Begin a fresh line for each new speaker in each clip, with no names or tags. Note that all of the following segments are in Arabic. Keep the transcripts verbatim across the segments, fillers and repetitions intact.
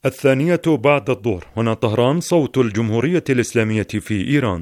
الثانية بعد الظهر. هنا طهران، صوت الجمهورية الإسلامية في إيران.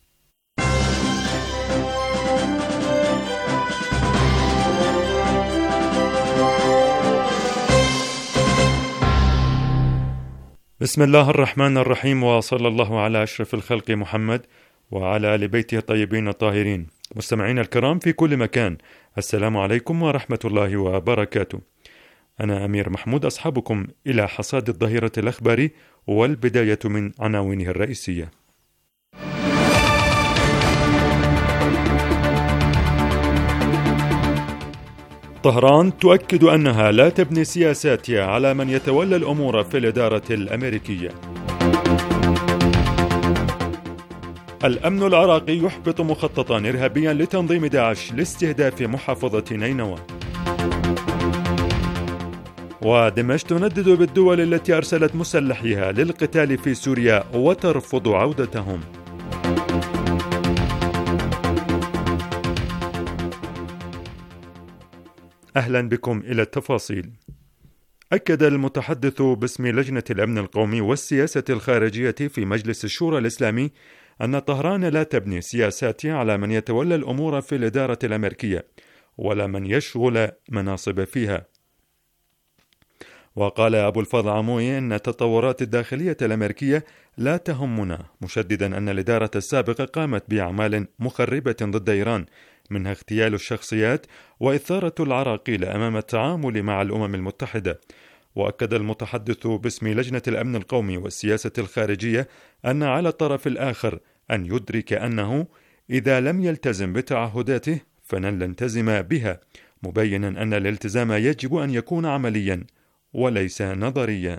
بسم الله الرحمن الرحيم، وصلى الله على أشرف الخلق محمد وعلى آل بيته الطيبين الطاهرين. مستمعين الكرام في كل مكان، السلام عليكم ورحمة الله وبركاته. أنا أمير محمود أصحابكم إلى حصاد الظهيرة الأخباري، والبداية من عناوينه الرئيسية. طهران تؤكد أنها لا تبني سياساتها على من يتولى الأمور في الإدارة الأمريكية. الأمن العراقي يحبط مخططا إرهابيا لتنظيم داعش لاستهداف محافظة نينوى. ودمشق تندد بالدول التي أرسلت مسلحيها للقتال في سوريا وترفض عودتهم. أهلا بكم إلى التفاصيل. أكد المتحدث باسم لجنة الأمن القومي والسياسة الخارجية في مجلس الشورى الإسلامي أن طهران لا تبني سياساتها على من يتولى الأمور في الإدارة الأمريكية ولا من يشغل مناصب فيها. وقال أبو الفضل عموي أن التطورات الداخلية الأمريكية لا تهمنا، مشددا أن الإدارة السابقة قامت بأعمال مخربة ضد إيران، منها اغتيال الشخصيات وإثارة العراقيل أمام التعامل مع الأمم المتحدة. وأكد المتحدث باسم لجنة الأمن القومي والسياسة الخارجية أن على الطرف الآخر أن يدرك أنه إذا لم يلتزم بتعهداته فلن يلتزم بها، مبينا أن الالتزام يجب أن يكون عمليا وليس نظريا.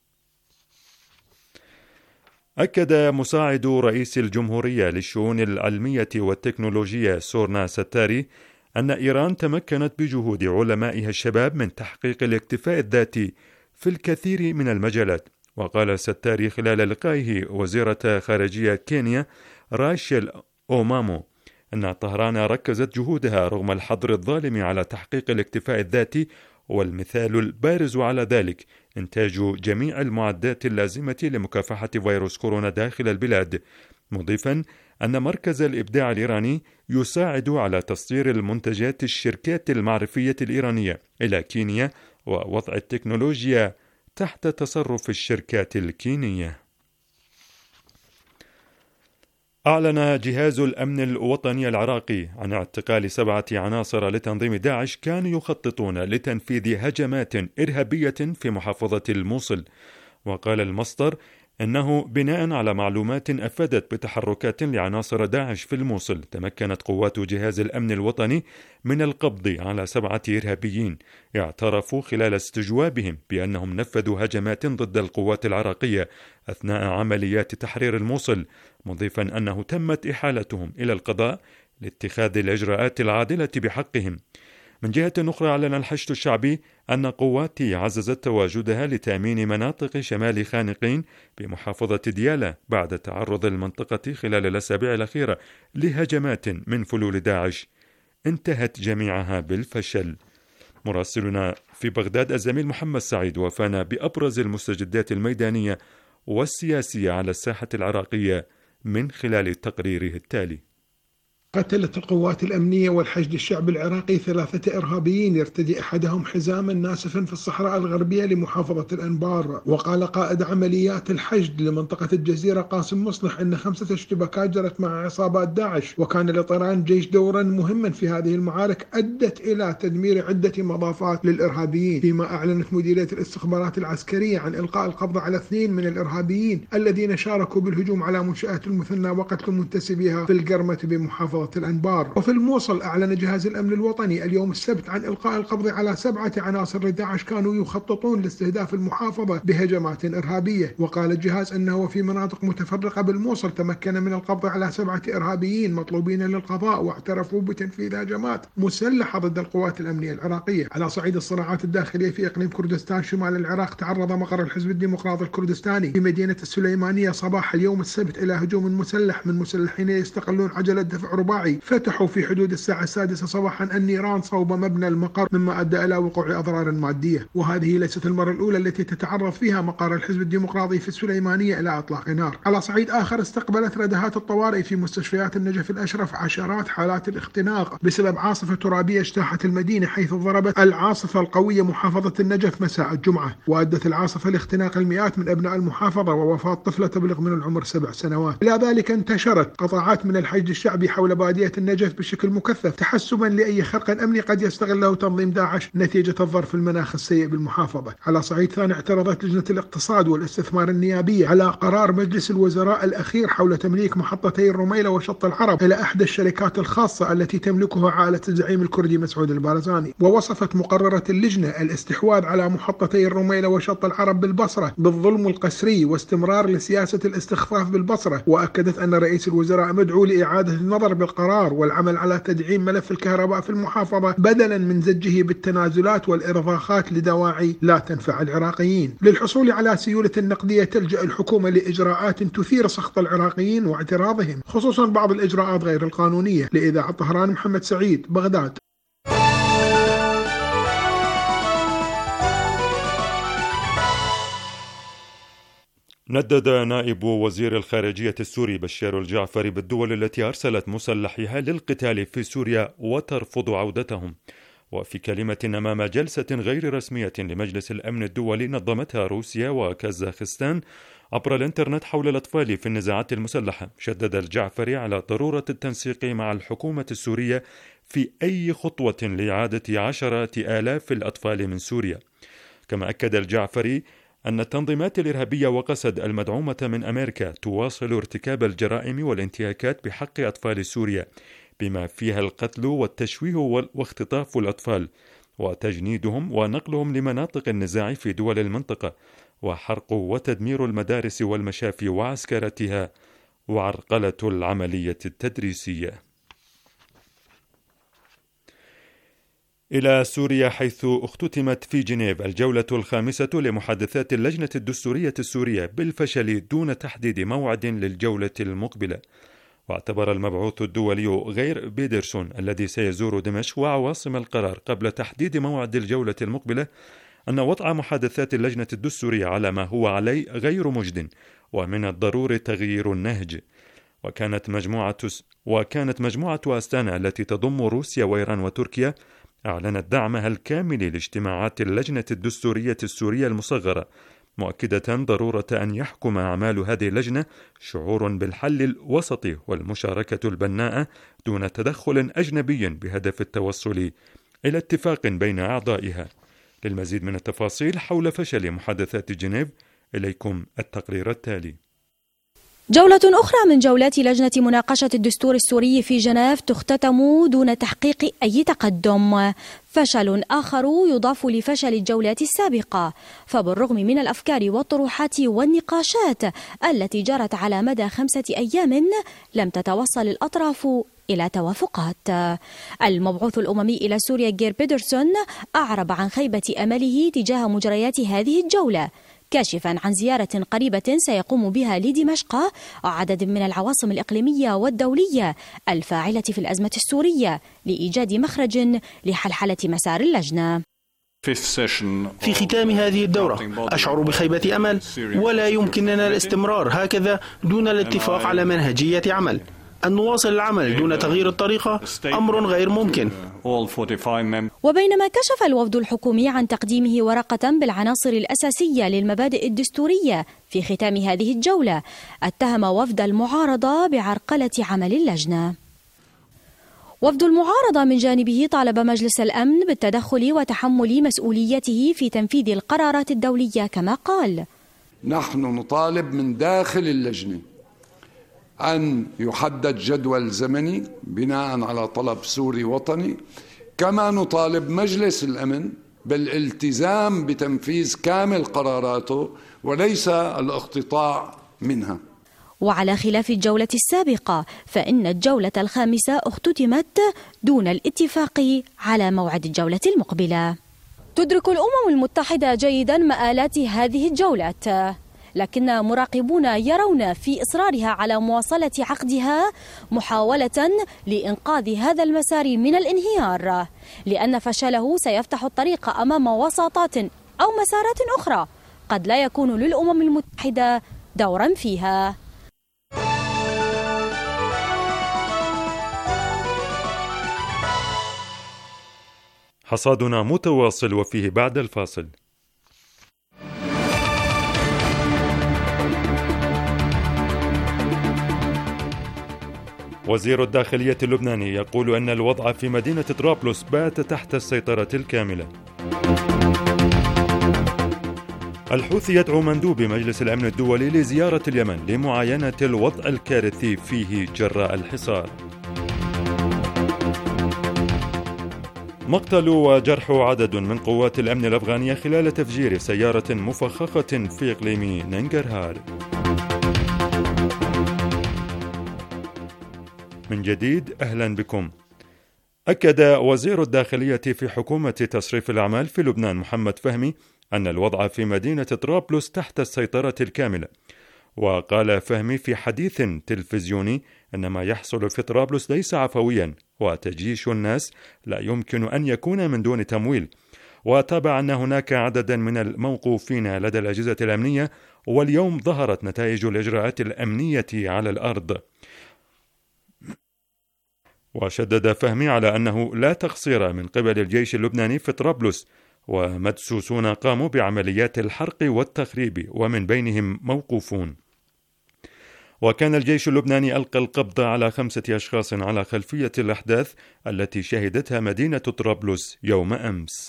أكد مساعد رئيس الجمهورية للشؤون العلمية والتكنولوجية سورنا ستاري أن إيران تمكنت بجهود علمائها الشباب من تحقيق الاكتفاء الذاتي في الكثير من المجالات. وقال ستاري خلال لقائه وزيرة خارجية كينيا راشيل أومامو أن طهران ركزت جهودها رغم الحظر الظالم على تحقيق الاكتفاء الذاتي، والمثال البارز على ذلك إنتاج جميع المعدات اللازمة لمكافحة فيروس كورونا داخل البلاد، مضيفا أن مركز الإبداع الإيراني يساعد على تصدير المنتجات الشركات المعرفية الإيرانية إلى كينيا ووضع التكنولوجيا تحت تصرف الشركات الكينية. أعلن جهاز الأمن الوطني العراقي عن اعتقال سبعة عناصر لتنظيم داعش كانوا يخططون لتنفيذ هجمات إرهابية في محافظة الموصل. وقال المصدر إنه بناء على معلومات أفادت بتحركات لعناصر داعش في الموصل، تمكنت قوات جهاز الأمن الوطني من القبض على سبعة إرهابيين اعترفوا خلال استجوابهم بأنهم نفذوا هجمات ضد القوات العراقية أثناء عمليات تحرير الموصل، مضيفا أنه تمت إحالتهم إلى القضاء لاتخاذ الإجراءات العادلة بحقهم. من جهة أخرى، أعلن الحشد الشعبي أن قواته عززت تواجدها لتأمين مناطق شمال خانقين بمحافظة ديالى بعد تعرض المنطقة خلال الأسابيع الأخيرة لهجمات من فلول داعش انتهت جميعها بالفشل. مراسلنا في بغداد الزميل محمد سعيد وفانا بأبرز المستجدات الميدانية والسياسية على الساحة العراقية من خلال تقريره التالي.
قتلت القوات الأمنية والحشد الشعبي العراقي ثلاثة إرهابيين يرتدي أحدهم حزاما ناسفا في الصحراء الغربية لمحافظة الأنبار. وقال قائد عمليات الحشد لمنطقة الجزيرة قاسم مصلح أن خمسة اشتباكات جرت مع عصابات داعش، وكان لطيران الجيش دورا مهما في هذه المعارك أدت إلى تدمير عدة مضافات للإرهابيين. فيما أعلنت مديرية الاستخبارات العسكرية عن إلقاء القبض على اثنين من الإرهابيين الذين شاركوا بالهجوم على منشآت المثنى وقتل منتسبيها في القرمة بمحافظة الأنبار. وفي الموصل أعلن جهاز الأمن الوطني اليوم السبت عن إلقاء القبض على سبعة عناصر لداعش كانوا يخططون لاستهداف المحافظة بهجمات إرهابية. وقال الجهاز أنه في مناطق متفرقة بالموصل تمكن من القبض على سبعة إرهابيين مطلوبين للقضاء، واعترفوا بتنفيذ هجمات مسلحة ضد القوات الأمنية العراقية. على صعيد الصراعات الداخلية في إقليم كردستان شمال العراق، تعرض مقر الحزب الديمقراطي الكردستاني في مدينة السليمانية صباح اليوم السبت إلى هجوم مسلح من مسلحين يستقلون عجلة دفع الرباعي فتحوا في حدود الساعة السادسة صباحا النيران صوب مبنى المقر، مما أدى إلى وقوع أضرار مادية. وهذه ليست المرة الأولى التي تتعرض فيها مقر الحزب الديمقراطي في السليمانية إلى إطلاق نار. على صعيد آخر، استقبلت ردهات الطوارئ في مستشفيات النجف الأشرف عشرات حالات الاختناق بسبب عاصفة ترابية اجتاحت المدينة، حيث ضربت العاصفة القوية محافظة النجف مساء الجمعة، وأدت العاصفة لاختناق المئات من أبناء المحافظة ووفاة طفلة تبلغ من العمر سبع سنوات. إلى ذلك انتشرت قطاعات من الحشد الشعبي حول بادية النجف بشكل مكثف تحسبا لأي خرق أمني قد يستغله تنظيم داعش نتيجة الظرف المناخ السيء بالمحافظة. على صعيد ثاني، اعترضت لجنة الاقتصاد والاستثمار النيابية على قرار مجلس الوزراء الأخير حول تمليك محطتي الرميلة وشط العرب إلى إحدى الشركات الخاصة التي تملكها عائلة الزعيم الكردي مسعود البارزاني. ووصفت مقررة اللجنة الاستحواذ على محطتي الرميلة وشط العرب بالبصرة بالظلم القسري واستمرار لسياسة الاستخفاف بالبصرة، وأكدت أن رئيس الوزراء مدعو لإعادة النظر بالقرار والعمل على تدعيم ملف الكهرباء في المحافظة بدلا من زجه بالتنازلات والإرضاخات لدواعي لا تنفع العراقيين. للحصول على سيولة نقدية تلجأ الحكومة لإجراءات تثير سخط العراقيين واعتراضهم، خصوصا بعض الإجراءات غير القانونية. لإذاعة طهران، محمد سعيد، بغداد.
ندد نائب وزير الخارجية السوري بشار الجعفري بالدول التي أرسلت مسلحيها للقتال في سوريا وترفض عودتهم. وفي كلمة أمام جلسة غير رسمية لمجلس الأمن الدولي نظمتها روسيا وكازاخستان عبر الإنترنت حول الأطفال في النزاعات المسلحة، شدد الجعفري على ضرورة التنسيق مع الحكومة السورية في أي خطوة لإعادة عشرات آلاف الأطفال من سوريا. كما أكد الجعفري أن التنظيمات الإرهابية وقسد المدعومة من أمريكا تواصل ارتكاب الجرائم والانتهاكات بحق أطفال سوريا، بما فيها القتل والتشويه واختطاف الأطفال وتجنيدهم ونقلهم لمناطق النزاع في دول المنطقة، وحرق وتدمير المدارس والمشافي وعسكرتها وعرقلة العملية التدريسية. إلى سوريا، حيث اختتمت في جنيف الجولة الخامسة لمحادثات اللجنة الدستورية السورية بالفشل دون تحديد موعد للجولة المقبلة. واعتبر المبعوث الدولي غير بيدرسون الذي سيزور دمشق وعواصم القرار قبل تحديد موعد الجولة المقبلة أن وضع محادثات اللجنة الدستورية على ما هو عليه غير مجد، ومن الضروري تغيير النهج. وكانت مجموعة وكانت مجموعة أستانا التي تضم روسيا وإيران وتركيا أعلنت دعمها الكامل لاجتماعات اللجنة الدستورية السورية المصغرة، مؤكدة ضرورة أن يحكم أعمال هذه اللجنة شعور بالحل الوسطي والمشاركة البناءة دون تدخل أجنبي بهدف التوصل إلى اتفاق بين أعضائها. للمزيد من التفاصيل حول فشل محادثات جنيف، إليكم التقرير التالي.
جولة أخرى من جولات لجنة مناقشة الدستور السوري في جنيف تختتم دون تحقيق أي تقدم، فشل آخر يضاف لفشل الجولات السابقة. فبالرغم من الأفكار والطروحات والنقاشات التي جرت على مدى خمسة أيام لم تتوصل الأطراف إلى توافقات. المبعوث الأممي إلى سوريا غير بيدرسون أعرب عن خيبة أمله تجاه مجريات هذه الجولة، كاشفا عن زيارة قريبة سيقوم بها لدمشق وعدد من العواصم الإقليمية والدولية الفاعلة في الأزمة السورية لإيجاد مخرج لحلحلة مسار اللجنة.
في ختام هذه الدورة أشعر بخيبة أمل، ولا يمكننا الاستمرار هكذا دون الاتفاق على منهجية عمل. أن نواصل العمل دون تغيير الطريقة أمر غير ممكن.
وبينما كشف الوفد الحكومي عن تقديمه ورقة بالعناصر الأساسية للمبادئ الدستورية في ختام هذه الجولة، اتهم وفد المعارضة بعرقلة عمل اللجنة. وفد المعارضة من جانبه طالب مجلس الأمن بالتدخل وتحمل مسؤوليته في تنفيذ القرارات الدولية، كما قال:
نحن نطالب من داخل اللجنة أن يحدد جدول زمني بناء على طلب سوري وطني، كما نطالب مجلس الأمن بالالتزام بتنفيذ كامل قراراته وليس الاقتطاع منها.
وعلى خلاف الجولة السابقة، فإن الجولة الخامسة اختتمت دون الاتفاق على موعد الجولة المقبلة. تدرك الأمم المتحدة جيدا مآلات هذه الجولات، لكن مراقبون يرون في إصرارها على مواصلة عقدها محاولة لإنقاذ هذا المسار من الانهيار، لأن فشله سيفتح الطريق أمام وساطات أو مسارات أخرى قد لا يكون للأمم المتحدة دورا فيها.
حصادنا متواصل وفيه بعد الفاصل. وزير الداخلية اللبناني يقول أن الوضع في مدينة طرابلس بات تحت السيطرة الكاملة. الحوثي يدعو مندوب مجلس الأمن الدولي لزيارة اليمن لمعاينة الوضع الكارثي فيه جراء الحصار. مقتل وجرح عدد من قوات الأمن الأفغانية خلال تفجير سيارة مفخخة في إقليم ننجرهار. من جديد أهلا بكم. أكد وزير الداخلية في حكومة تصريف الأعمال في لبنان محمد فهمي أن الوضع في مدينة طرابلس تحت السيطرة الكاملة. وقال فهمي في حديث تلفزيوني أن ما يحصل في طرابلس ليس عفويا، وتجيش الناس لا يمكن أن يكون من دون تمويل. وتابع أن هناك عددا من الموقوفين لدى الأجهزة الأمنية، واليوم ظهرت نتائج الإجراءات الأمنية على الأرض. وشدد فهمي على أنه لا تقصير من قبل الجيش اللبناني في طرابلس، ومدسوسون قاموا بعمليات الحرق والتخريب ومن بينهم موقوفون. وكان الجيش اللبناني ألقى القبض على خمسة أشخاص على خلفية الأحداث التي شهدتها مدينة طرابلس يوم أمس.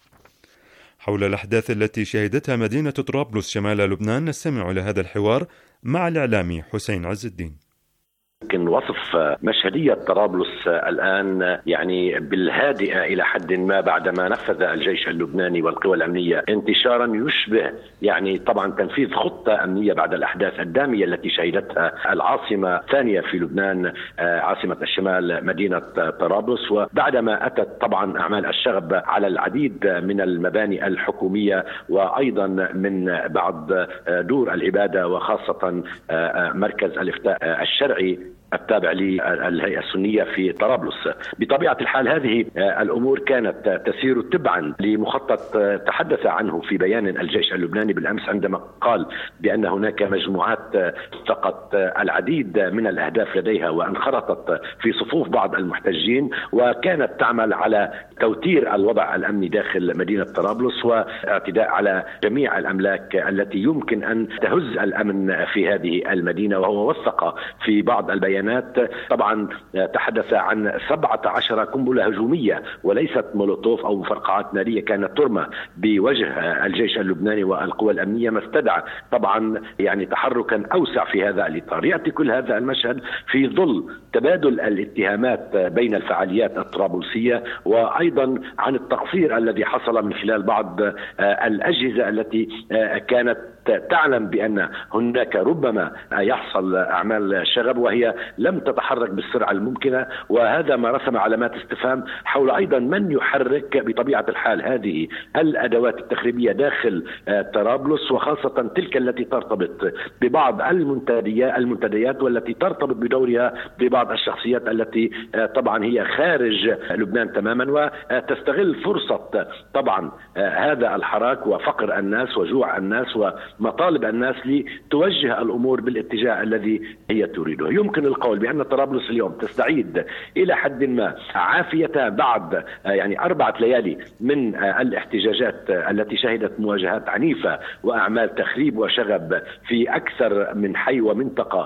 حول الأحداث التي شهدتها مدينة طرابلس شمال لبنان نستمع لهذا الحوار مع الإعلامي حسين عز الدين.
يمكن وصف مشهدية طرابلس الآن يعني بالهادئة إلى حد ما بعدما نفذ الجيش اللبناني والقوى الأمنية انتشارا يشبه يعني طبعا تنفيذ خطة أمنية بعد الأحداث الدامية التي شهدتها العاصمة الثانية في لبنان عاصمة الشمال مدينة طرابلس، وبعدما أتت طبعا أعمال الشغب على العديد من المباني الحكومية وأيضا من بعض دور العبادة وخاصة مركز الإفتاء الشرعي التابع للهيئة السنية في طرابلس. بطبيعة الحال هذه الأمور كانت تسير تبعا لمخطط تحدث عنه في بيان الجيش اللبناني بالأمس عندما قال بأن هناك مجموعات فقط العديد من الأهداف لديها وانخرطت في صفوف بعض المحتجين، وكانت تعمل على توتير الوضع الأمني داخل مدينة طرابلس واعتداء على جميع الأملاك التي يمكن أن تهز الأمن في هذه المدينة. وهو وثق في بعض البيانات طبعا تحدث عن سبعة عشر قنبلة هجومية وليست مولوتوف أو مفرقعات نارية كانت ترمى بوجه الجيش اللبناني والقوى الأمنية، ما استدعى طبعا يعني تحركا أوسع في هذا الإطار. يأتي كل هذا المشهد في ظل تبادل الاتهامات بين الفعاليات الطرابلسية وأيضا عن التقصير الذي حصل من خلال بعض الأجهزة التي كانت تعلم بأن هناك ربما يحصل أعمال شغب وهي لم تتحرك بالسرعة الممكنة، وهذا ما رسم علامات استفهام حول أيضا من يحرك بطبيعة الحال هذه الأدوات التخريبية داخل طرابلس، وخاصة تلك التي ترتبط ببعض المنتديات المنتديات والتي ترتبط بدورها ببعض الشخصيات التي طبعا هي خارج لبنان تماما، وتستغل فرصة طبعا هذا الحراك وفقر الناس وجوع الناس ومطالب الناس لتوجه الأمور بالاتجاه الذي هي تريده. يمكن القول بأن طرابلس اليوم تستعيد إلى حد ما عافيتها بعد يعني أربعة ليالي من الاحتجاجات التي شهدت مواجهات عنيفة وأعمال تخريب وشغب في أكثر من حي ومنطقة.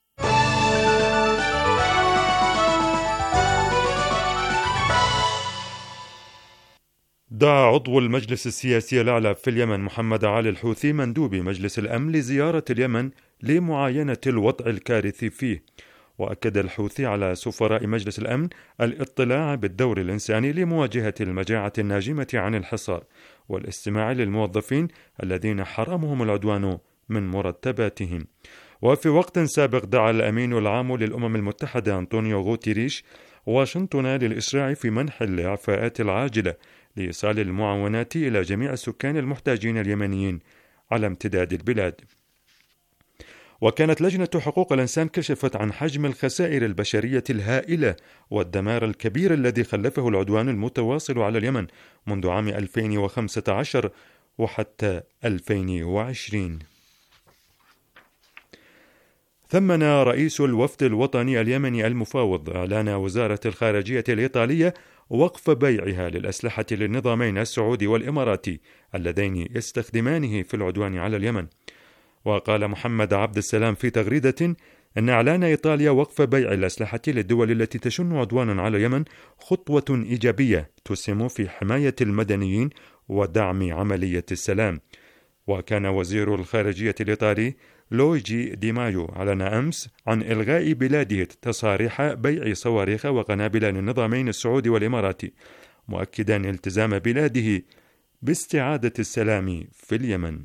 دعا عضو المجلس السياسي الأعلى في اليمن محمد علي الحوثي مندوب مجلس الأمن لزيارة اليمن لمعاينة الوضع الكارثي فيه. وأكد الحوثي على سفراء مجلس الأمن الاطلاع بالدور الإنساني لمواجهة المجاعة الناجمة عن الحصار، والاستماع للموظفين الذين حرمهم العدوان من مرتباتهم. وفي وقت سابق دعا الأمين العام للأمم المتحدة أنطونيو غوتيريش واشنطن للإسراع في منح الإعفاءات العاجلة لإيصال المعاونات إلى جميع السكان المحتاجين اليمنيين على امتداد البلاد. وكانت لجنة حقوق الإنسان كشفت عن حجم الخسائر البشرية الهائلة والدمار الكبير الذي خلفه العدوان المتواصل على اليمن منذ عام ألفين وخمسة عشر وحتى ألفين وعشرين. ثمن رئيس الوفد الوطني اليمني المفاوض إعلان وزارة الخارجية الإيطالية وقف بيعها للأسلحة للنظامين السعودي والإماراتي اللذين يستخدمانه في العدوان على اليمن. وقال محمد عبد السلام في تغريدة أن إعلان إيطاليا وقف بيع الأسلحة للدول التي تشن عدوانا على اليمن خطوة إيجابية تسهم في حماية المدنيين ودعم عملية السلام. وكان وزير الخارجية الإيطالي لويجي دي مايو أعلن أمس عن إلغاء بلاده تصاريح بيع صواريخ وقنابل للنظامين السعودي والإماراتي، مؤكدا التزام بلاده باستعادة السلام في اليمن.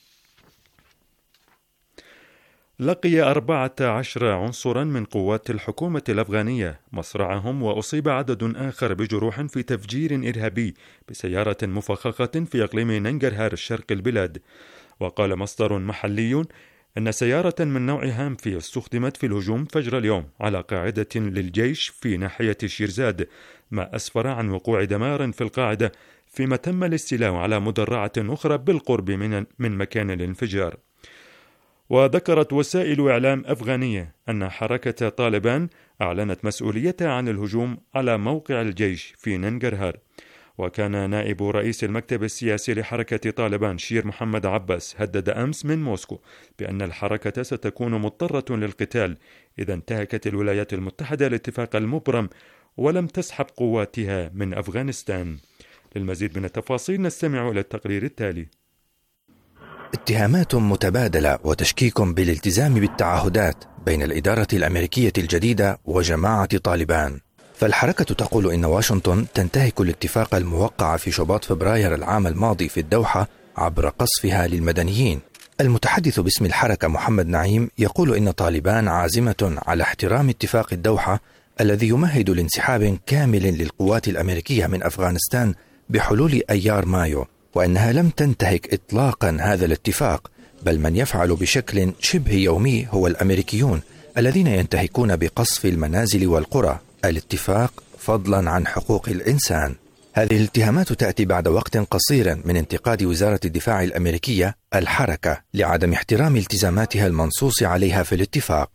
لقي أربعة عشر عنصرا من قوات الحكومة الأفغانية مصرعهم، وأصيب عدد آخر بجروح في تفجير إرهابي بسيارة مفخخة في إقليم ننجرهار شرق البلاد. وقال مصدر محلي أن سيارة من نوع هامفي استخدمت في الهجوم فجر اليوم على قاعدة للجيش في ناحية شيرزاد، ما أسفر عن وقوع دمار في القاعدة، فيما تم الاستيلاء على مدرعة أخرى بالقرب من من مكان الانفجار. وذكرت وسائل إعلام أفغانية أن حركة طالبان أعلنت مسؤوليتها عن الهجوم على موقع الجيش في ننجرهار. وكان نائب رئيس المكتب السياسي لحركة طالبان شير محمد عباس هدد أمس من موسكو بأن الحركة ستكون مضطرة للقتال إذا انتهكت الولايات المتحدة الاتفاق المبرم ولم تسحب قواتها من أفغانستان. للمزيد من التفاصيل نستمع إلى التقرير التالي.
اتهامات متبادلة وتشكيك بالالتزام بالتعهدات بين الإدارة الأمريكية الجديدة وجماعة طالبان. فالحركة تقول إن واشنطن تنتهك الاتفاق الموقع في شباط فبراير العام الماضي في الدوحة عبر قصفها للمدنيين. المتحدث باسم الحركة محمد نعيم يقول إن طالبان عازمة على احترام اتفاق الدوحة الذي يمهد لانسحاب كامل للقوات الأمريكية من أفغانستان بحلول أيار مايو، وأنها لم تنتهك إطلاقا هذا الاتفاق، بل من يفعل بشكل شبه يومي هو الأمريكيون الذين ينتهكون بقصف المنازل والقرى الاتفاق فضلا عن حقوق الإنسان. هذه الاتهامات تأتي بعد وقت قصير من انتقاد وزارة الدفاع الأمريكية الحركة لعدم احترام التزاماتها المنصوص عليها في الاتفاق.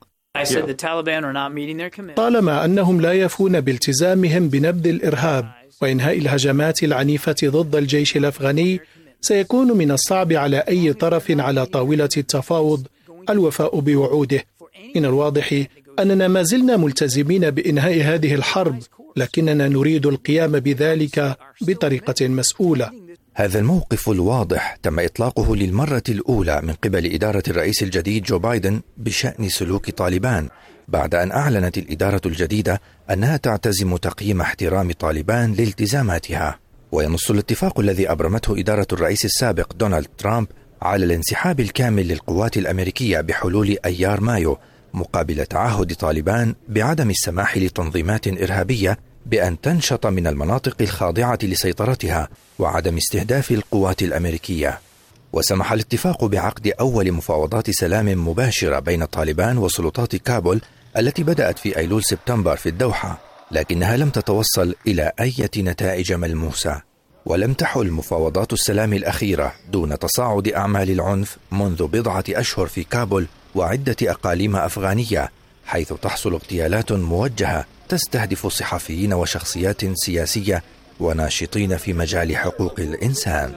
طالما أنهم لا يفون بالتزامهم بنبذ الإرهاب وإنهاء الهجمات العنيفة ضد الجيش الأفغاني، سيكون من الصعب على أي طرف على طاولة التفاوض الوفاء بوعوده. من الواضح أننا ما زلنا ملتزمين بإنهاء هذه الحرب، لكننا نريد القيام بذلك بطريقة مسؤولة.
هذا الموقف الواضح تم إطلاقه للمرة الأولى من قبل إدارة الرئيس الجديد جو بايدن بشأن سلوك طالبان، بعد أن أعلنت الإدارة الجديدة أنها تعتزم تقييم احترام طالبان لالتزاماتها. وينص الاتفاق الذي أبرمته إدارة الرئيس السابق دونالد ترامب على الانسحاب الكامل للقوات الأمريكية بحلول أيار مايو، مقابل تعهد طالبان بعدم السماح لتنظيمات إرهابية بأن تنشط من المناطق الخاضعة لسيطرتها وعدم استهداف القوات الأمريكية. وسمح الاتفاق بعقد أول مفاوضات سلام مباشرة بين طالبان وسلطات كابول التي بدأت في أيلول سبتمبر في الدوحة، لكنها لم تتوصل إلى أي نتائج ملموسة. ولم تحل مفاوضات السلام الأخيرة دون تصاعد أعمال العنف منذ بضعة أشهر في كابول وعدة أقاليم أفغانية، حيث تحصل اغتيالات موجهة تستهدف صحفيين وشخصيات سياسية وناشطين في مجال حقوق الإنسان.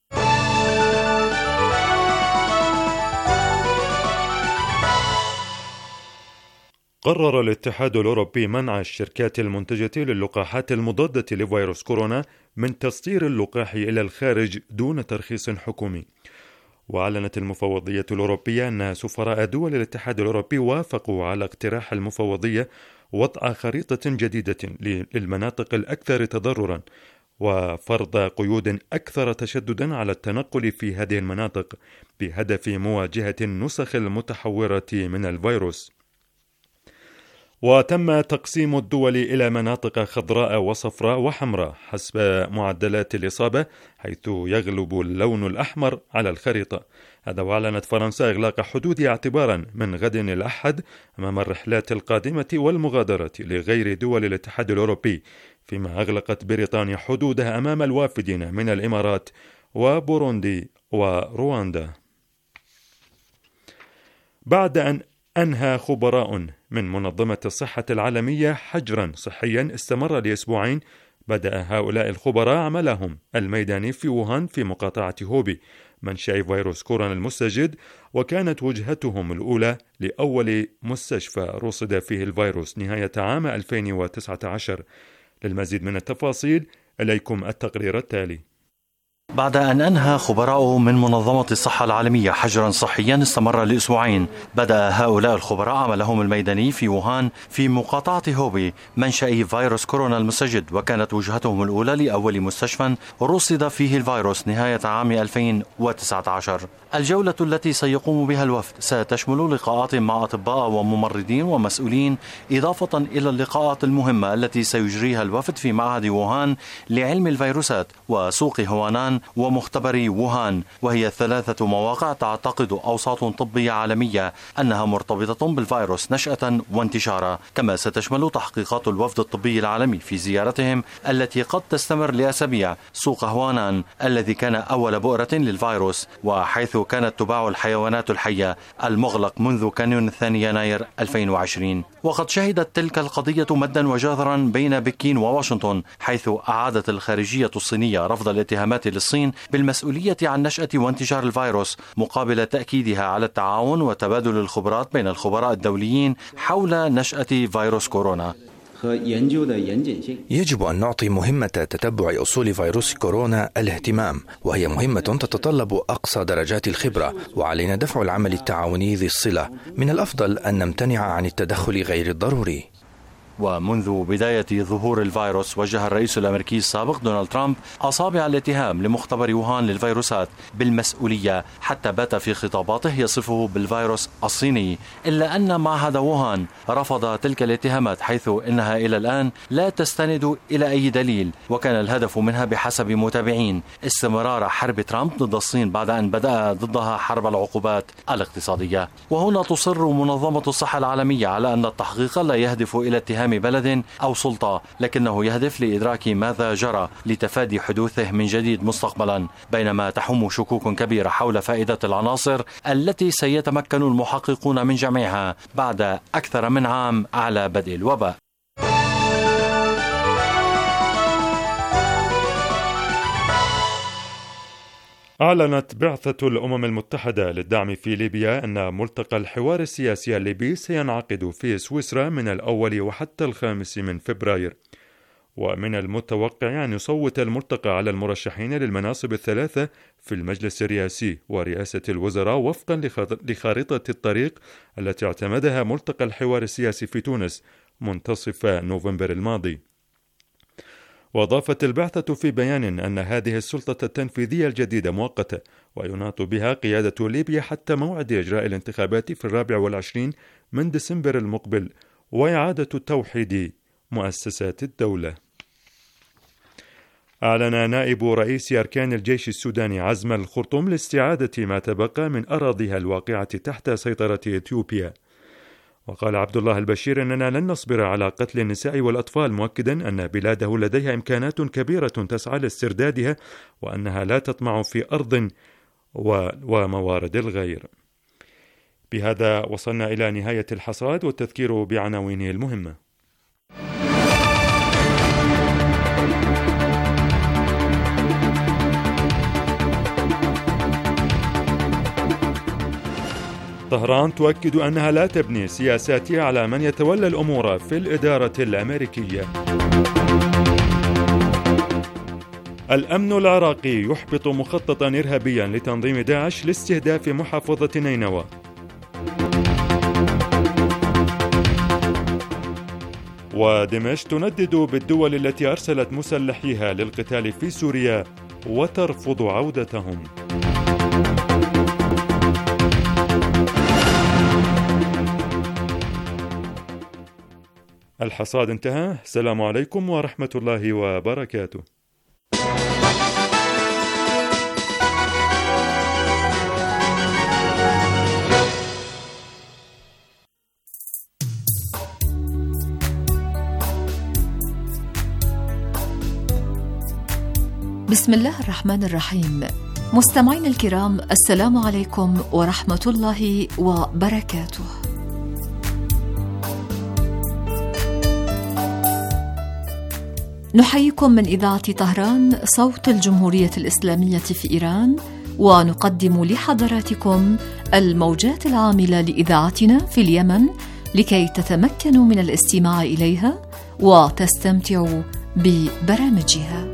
قرر الاتحاد الأوروبي منع الشركات المنتجة للقاحات المضادة لفيروس كورونا من تصدير اللقاح إلى الخارج دون ترخيص حكومي. وأعلنت المفوضية الأوروبية أن سفراء دول الاتحاد الأوروبي وافقوا على اقتراح المفوضية وضع خريطة جديدة للمناطق الأكثر تضررا وفرض قيود أكثر تشددا على التنقل في هذه المناطق بهدف مواجهة النسخ المتحورة من الفيروس. وتم تقسيم الدول إلى مناطق خضراء وصفراء وحمراء حسب معدلات الإصابة، حيث يغلب اللون الأحمر على الخريطة. هذا وأعلنت فرنسا إغلاق حدودها اعتبارا من غد الأحد أمام الرحلات القادمة والمغادرة لغير دول الاتحاد الأوروبي، فيما أغلقت بريطانيا حدودها أمام الوافدين من الإمارات وبوروندي ورواندا. بعد أن أنهى خبراء من منظمة الصحة العالمية حجرا صحيا استمر لأسبوعين، بدأ هؤلاء الخبراء عملهم الميداني في ووهان في مقاطعة هوبي منشأ فيروس كورونا المستجد، وكانت وجهتهم الأولى لأول مستشفى رصد فيه الفيروس نهاية عام ألفين وتسعة عشر. للمزيد من التفاصيل إليكم التقرير التالي.
بعد أن أنهى خبراء من منظمة الصحة العالمية حجرا صحيا استمر لأسبوعين، بدأ هؤلاء الخبراء عملهم الميداني في ووهان في مقاطعة هوبي منشأ فيروس كورونا المستجد، وكانت وجهتهم الأولى لأول مستشفى رصد فيه الفيروس نهاية عام ألفين وتسعة عشر. الجولة التي سيقوم بها الوفد ستشمل لقاءات مع أطباء وممرضين ومسؤولين، إضافة إلى اللقاءات المهمة التي سيجريها الوفد في معهد ووهان لعلم الفيروسات وسوق هوانان ومختبر ووهان، وهي ثلاثة مواقع تعتقد أوساط طبية عالمية أنها مرتبطة بالفيروس نشأة وانتشارا. كما ستشمل تحقيقات الوفد الطبي العالمي في زيارتهم التي قد تستمر لأسابيع سوق هوانان الذي كان أول بؤرة للفيروس، وحيث كانت تباع الحيوانات الحية، المغلق منذ كانون الثاني يناير ألفين وعشرين. وقد شهدت تلك القضية مدا وجذرا بين بكين وواشنطن، حيث أعادت الخارجية الصينية رفض الاتهامات للصين بالمسؤولية عن نشأة وانتشار الفيروس، مقابل تأكيدها على التعاون وتبادل الخبرات بين الخبراء الدوليين حول نشأة فيروس كورونا.
يجب أن نعطي مهمة تتبع أصول فيروس كورونا الاهتمام، وهي مهمة تتطلب أقصى درجات الخبرة، وعلينا دفع العمل التعاوني ذي الصلة. من الأفضل أن نمتنع عن التدخل غير الضروري.
ومنذ بداية ظهور الفيروس وجه الرئيس الأمريكي السابق دونالد ترامب أصابع الاتهام لمختبر ووهان للفيروسات بالمسؤولية، حتى بات في خطاباته يصفه بالفيروس الصيني، إلا أن معهد ووهان رفض تلك الاتهامات، حيث إنها إلى الآن لا تستند إلى أي دليل، وكان الهدف منها بحسب متابعين استمرار حرب ترامب ضد الصين بعد أن بدأ ضدها حرب العقوبات الاقتصادية. وهنا تصر منظمة الصحة العالمية على أن التحقيق لا يهدف إلى اتهام بلد أو سلطة، لكنه يهدف لإدراك ماذا جرى لتفادي حدوثه من جديد مستقبلا، بينما تحوم شكوك كبيرة حول فائدة العناصر التي سيتمكن المحققون من جمعها بعد أكثر من عام على بدء الوباء.
أعلنت بعثة الأمم المتحدة للدعم في ليبيا أن ملتقى الحوار السياسي الليبي سينعقد في سويسرا من الأول وحتى الخامس من فبراير، ومن المتوقع أن يصوت الملتقى على المرشحين للمناصب الثلاثة في المجلس الرئاسي ورئاسة الوزراء وفقا لخارطة الطريق التي اعتمدها ملتقى الحوار السياسي في تونس منتصف نوفمبر الماضي. وأضافت البعثة في بيان أن هذه السلطة التنفيذية الجديدة مؤقتة، ويناط بها قيادة ليبيا حتى موعد إجراء الانتخابات في الرابع والعشرين من ديسمبر المقبل وإعادة توحيد مؤسسات الدولة. أعلن نائب رئيس أركان الجيش السوداني عزم الخرطوم لاستعادة ما تبقى من أراضيها الواقعة تحت سيطرة إثيوبيا. وقال عبد الله البشير أننا لن نصبر على قتل النساء والأطفال، مؤكدا أن بلاده لديها إمكانات كبيرة تسعى لاستردادها، وأنها لا تطمع في أرض وموارد الغير. بهذا وصلنا إلى نهاية الحصاد والتذكير بعناوينه المهمة. طهران تؤكد أنها لا تبني سياساتها على من يتولى الأمور في الإدارة الأمريكية. الأمن العراقي يحبط مخططا إرهابيا لتنظيم داعش لاستهداف محافظة نينوى. ودمشق تندد بالدول التي أرسلت مسلحيها للقتال في سوريا وترفض عودتهم. الحصاد انتهى. السلام عليكم ورحمة الله وبركاته.
بسم الله الرحمن الرحيم. مستمعينا الكرام، السلام عليكم ورحمة الله وبركاته. نحييكم من إذاعة طهران صوت الجمهورية الإسلامية في إيران، ونقدم لحضراتكم الموجات العاملة لإذاعتنا في اليمن لكي تتمكنوا من الاستماع إليها وتستمتعوا ببرامجها.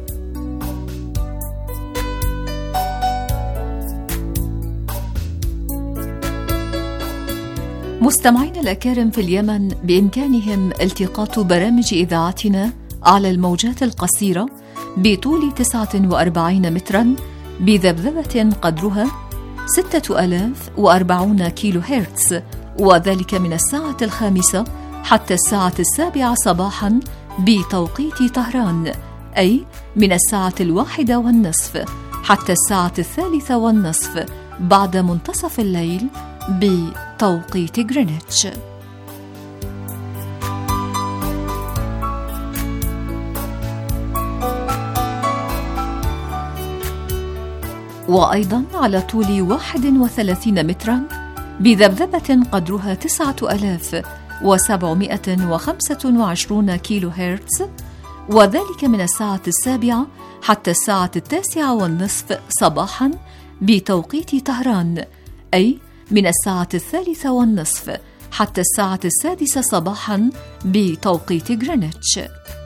مستمعينا الأكارم في اليمن، بإمكانهم التقاط برامج إذاعتنا على الموجات القصيرة بطول تسعة وأربعين مترا بذبذبة قدرها ستة آلاف وأربعون كيلو هرتز، وذلك من الساعة الخامسة حتى الساعة السابعة صباحا بتوقيت طهران، أي من الساعة الواحدة والنصف حتى الساعة الثالثة والنصف بعد منتصف الليل بتوقيت غرينتش. وأيضا على طول واحد وثلاثين مترا بذبذبة قدرها تسعة آلاف وسبعمائة وخمسة وعشرين كيلو هرتز، وذلك من الساعة السابعة حتى الساعة التاسعة والنصف صباحا بتوقيت طهران، أي من الساعة الثالثة والنصف حتى الساعة السادسة صباحا بتوقيت غرينتش.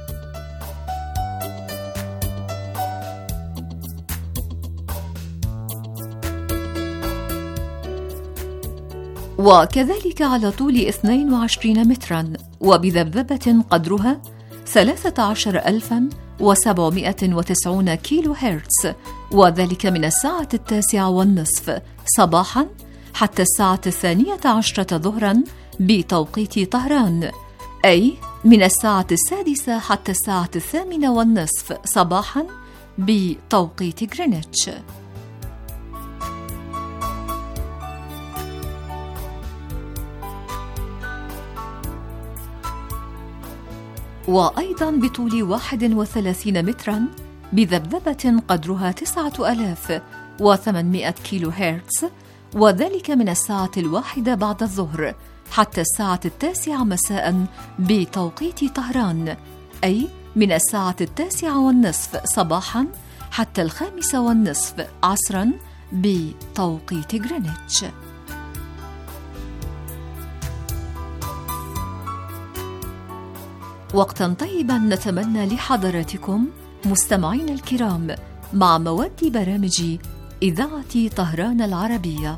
وكذلك على طول اثنين وعشرين مترا وبذبذبة قدرها ثلاثة عشر ألفا وسبعمائة وتسعين كيلو هرتز، وذلك من الساعة التاسعة والنصف صباحا حتى الساعة الثانية عشرة ظهرا بتوقيت طهران، أي من الساعة السادسة حتى الساعة الثامنة والنصف صباحا بتوقيت غرينتش. وأيضا بطول واحد وثلاثين مترا بذبذبة قدرها تسعة آلاف وثمانمائة كيلو هرتز، وذلك من الساعة الواحدة بعد الظهر حتى الساعة التاسعة مساء بتوقيت طهران، أي من الساعة التاسعة والنصف صباحا حتى الخامسة والنصف عصرا بتوقيت غرينتش. وقتا طيبا نتمنى لحضراتكم مستمعين الكرام مع مواد برامج إذاعة طهران العربية.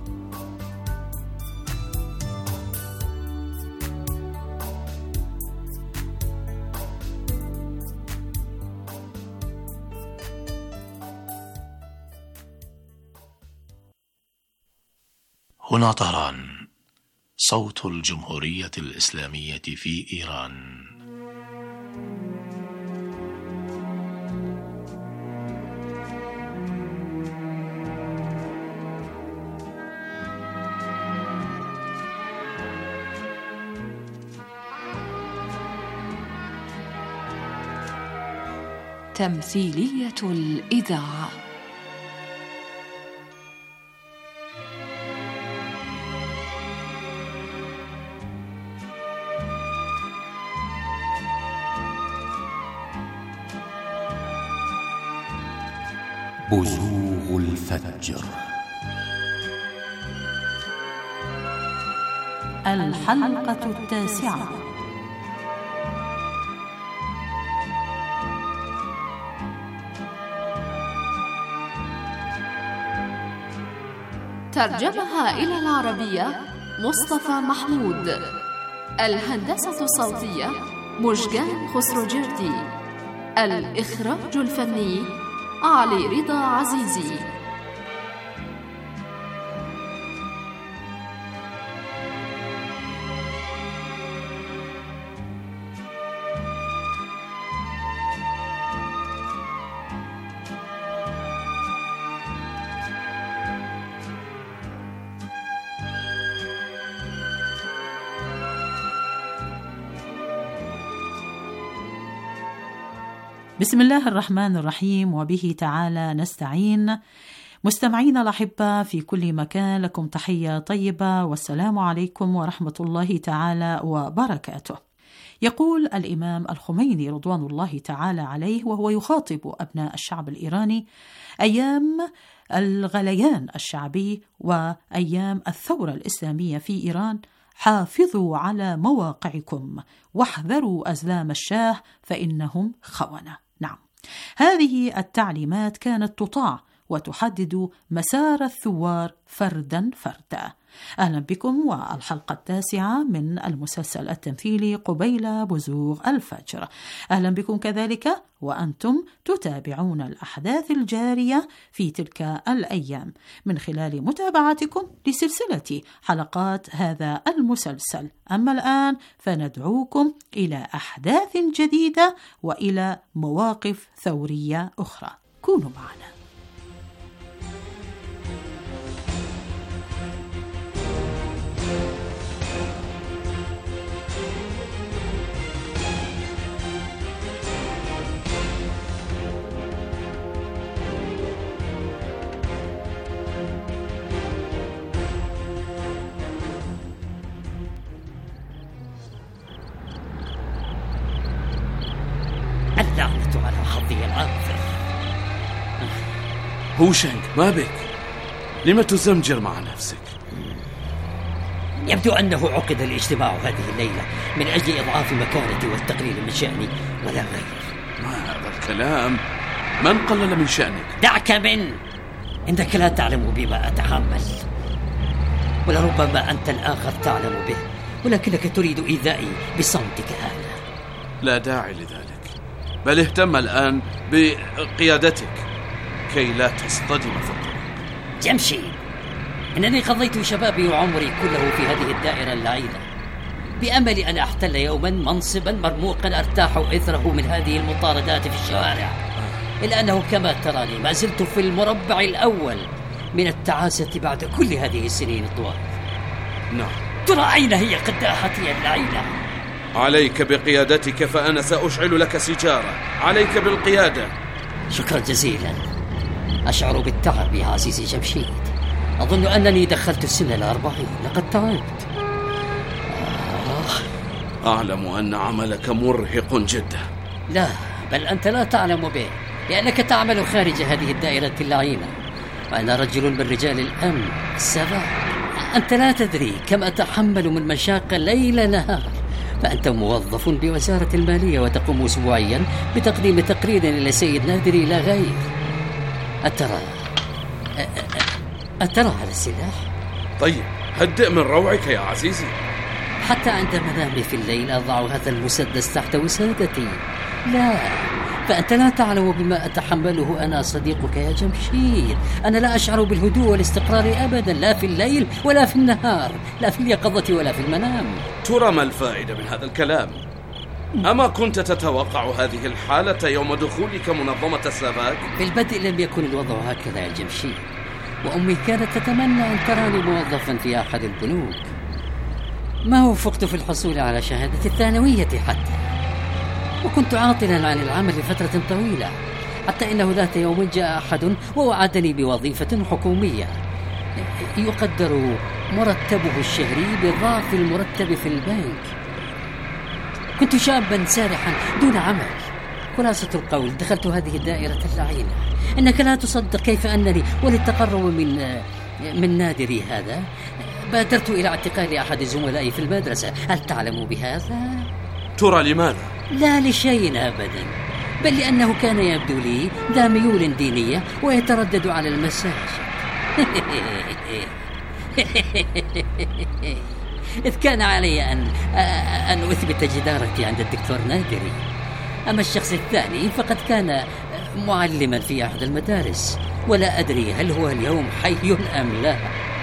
هنا طهران صوت الجمهورية الإسلامية في إيران.
تمثيلية الإذاعة.
بزوغ الفجر.
الحلقة التاسعة. ترجمها إلى العربية مصطفى محمود. الهندسة الصوتية مشجان خسروجردي. الإخراج الفني علي رضا عزيزي.
بسم الله الرحمن الرحيم، وبه تعالى نستعين. مستمعين الأحبة في كل مكان، لكم تحية طيبة والسلام عليكم ورحمة الله تعالى وبركاته. يقول الإمام الخميني رضوان الله تعالى عليه وهو يخاطب أبناء الشعب الإيراني أيام الغليان الشعبي وأيام الثورة الإسلامية في إيران: حافظوا على مواقعكم واحذروا أزلام الشاه فإنهم خونة. نعم، هذه التعليمات كانت تطاع وتحدد مسار الثوار فردا فردا. أهلا بكم والحلقة التاسعة من المسلسل التمثيلي قبيل بزوغ الفجر. أهلا بكم كذلك وأنتم تتابعون الأحداث الجارية في تلك الأيام من خلال متابعتكم لسلسلة حلقات هذا المسلسل. أما الآن فندعوكم إلى أحداث جديدة وإلى مواقف ثورية أخرى. كونوا معنا.
اللعنة على حظي العاثر.
هوشنج، ما بك؟ لم تزمجر مع نفسك؟
يبدو أنه عقد الاجتماع هذه الليلة من أجل إضعاف مكانتي والتقليل من شأني ولا غير.
ما هذا الكلام؟ من قلل من شأنك؟
دعك من إنك لا تعلم بما أتحمل، ولربما أنت الآخر تعلم به، ولكنك تريد إيذائي بصمتك هذا.
لا داعي لذلك، بل اهتم الآن بقيادتك كي لا تصطدم في الطريق.
جمشيد، إنني قضيت شبابي وعمري كله في هذه الدائرة اللعينة بأمل أن أحتل يوما منصبا مرموقا أرتاح إثره من هذه المطاردات في الشوارع، إلا أنه كما تراني ما زلت في المربع الأول من التعاسة بعد كل هذه السنين الطوال.
نعم.
ترى أين هي قداحتي اللعينة؟
عليك بقيادتك، فأنا سأشعل لك سيجارة. عليك بالقيادة.
شكرا جزيلا. أشعر بالتعب يا عزيزي جمشيد، أظن أنني دخلت السن الأربعين، لقد تعبت.
آه. أعلم أن عملك مرهق جدا.
لا، بل أنت لا تعلم به، لأنك تعمل خارج هذه الدائرة اللعينة، وأنا رجل من رجال الأمن السبع. أنت لا تدري كم أتحمل من مشاق ليل نهار، فأنت موظف بوزارة المالية وتقوم أسبوعيا بتقديم تقرير إلى سيد نادري لا غير. أترى أترى على السلاح؟
طيب، هدئ من روعك يا عزيزي.
حتى عند منامي في الليل أضع هذا المسدس تحت وسادتي. لا، فأنت لا تعلم بما أتحمله أنا صديقك يا جمشيد. أنا لا أشعر بالهدوء والاستقرار أبدا، لا في الليل ولا في النهار، لا في اليقظة ولا في المنام.
ترى ما الفائدة من هذا الكلام؟ أما كنت تتوقع هذه الحالة يوم دخولك منظمة السباك؟
في البدء لم يكن الوضع هكذا يا جمشيد، وأمي كانت تتمنى أن تراني موظفا في أحد البنوك. ما وفقت في الحصول على شهادة الثانوية حتى، وكنت عاطلا عن العمل لفترة طويلة، حتى إنه ذات يوم جاء أحد ووعدني بوظيفة حكومية يقدر مرتبه الشهري بضعف المرتب في البنك. كنت شابا سارحا دون عمل. خلاصة القول، دخلت هذه الدائرة اللعينة. إنك لا تصدق كيف أنني وللتقرب من من نادري هذا بادرت إلى اعتقال أحد زملائي في المدرسة. هل تعلم بهذا؟
ترى لماذا؟
لا لشيء أبدا، بل لأنه كان يبدو لي ذا ميول دينية ويتردد على المساجد. إذ كان علي أن أن أثبت جدارتي عند الدكتور نادري. أما الشخص الثاني فقد كان معلما في أحد المدارس، ولا أدري هل هو اليوم حي أم لا.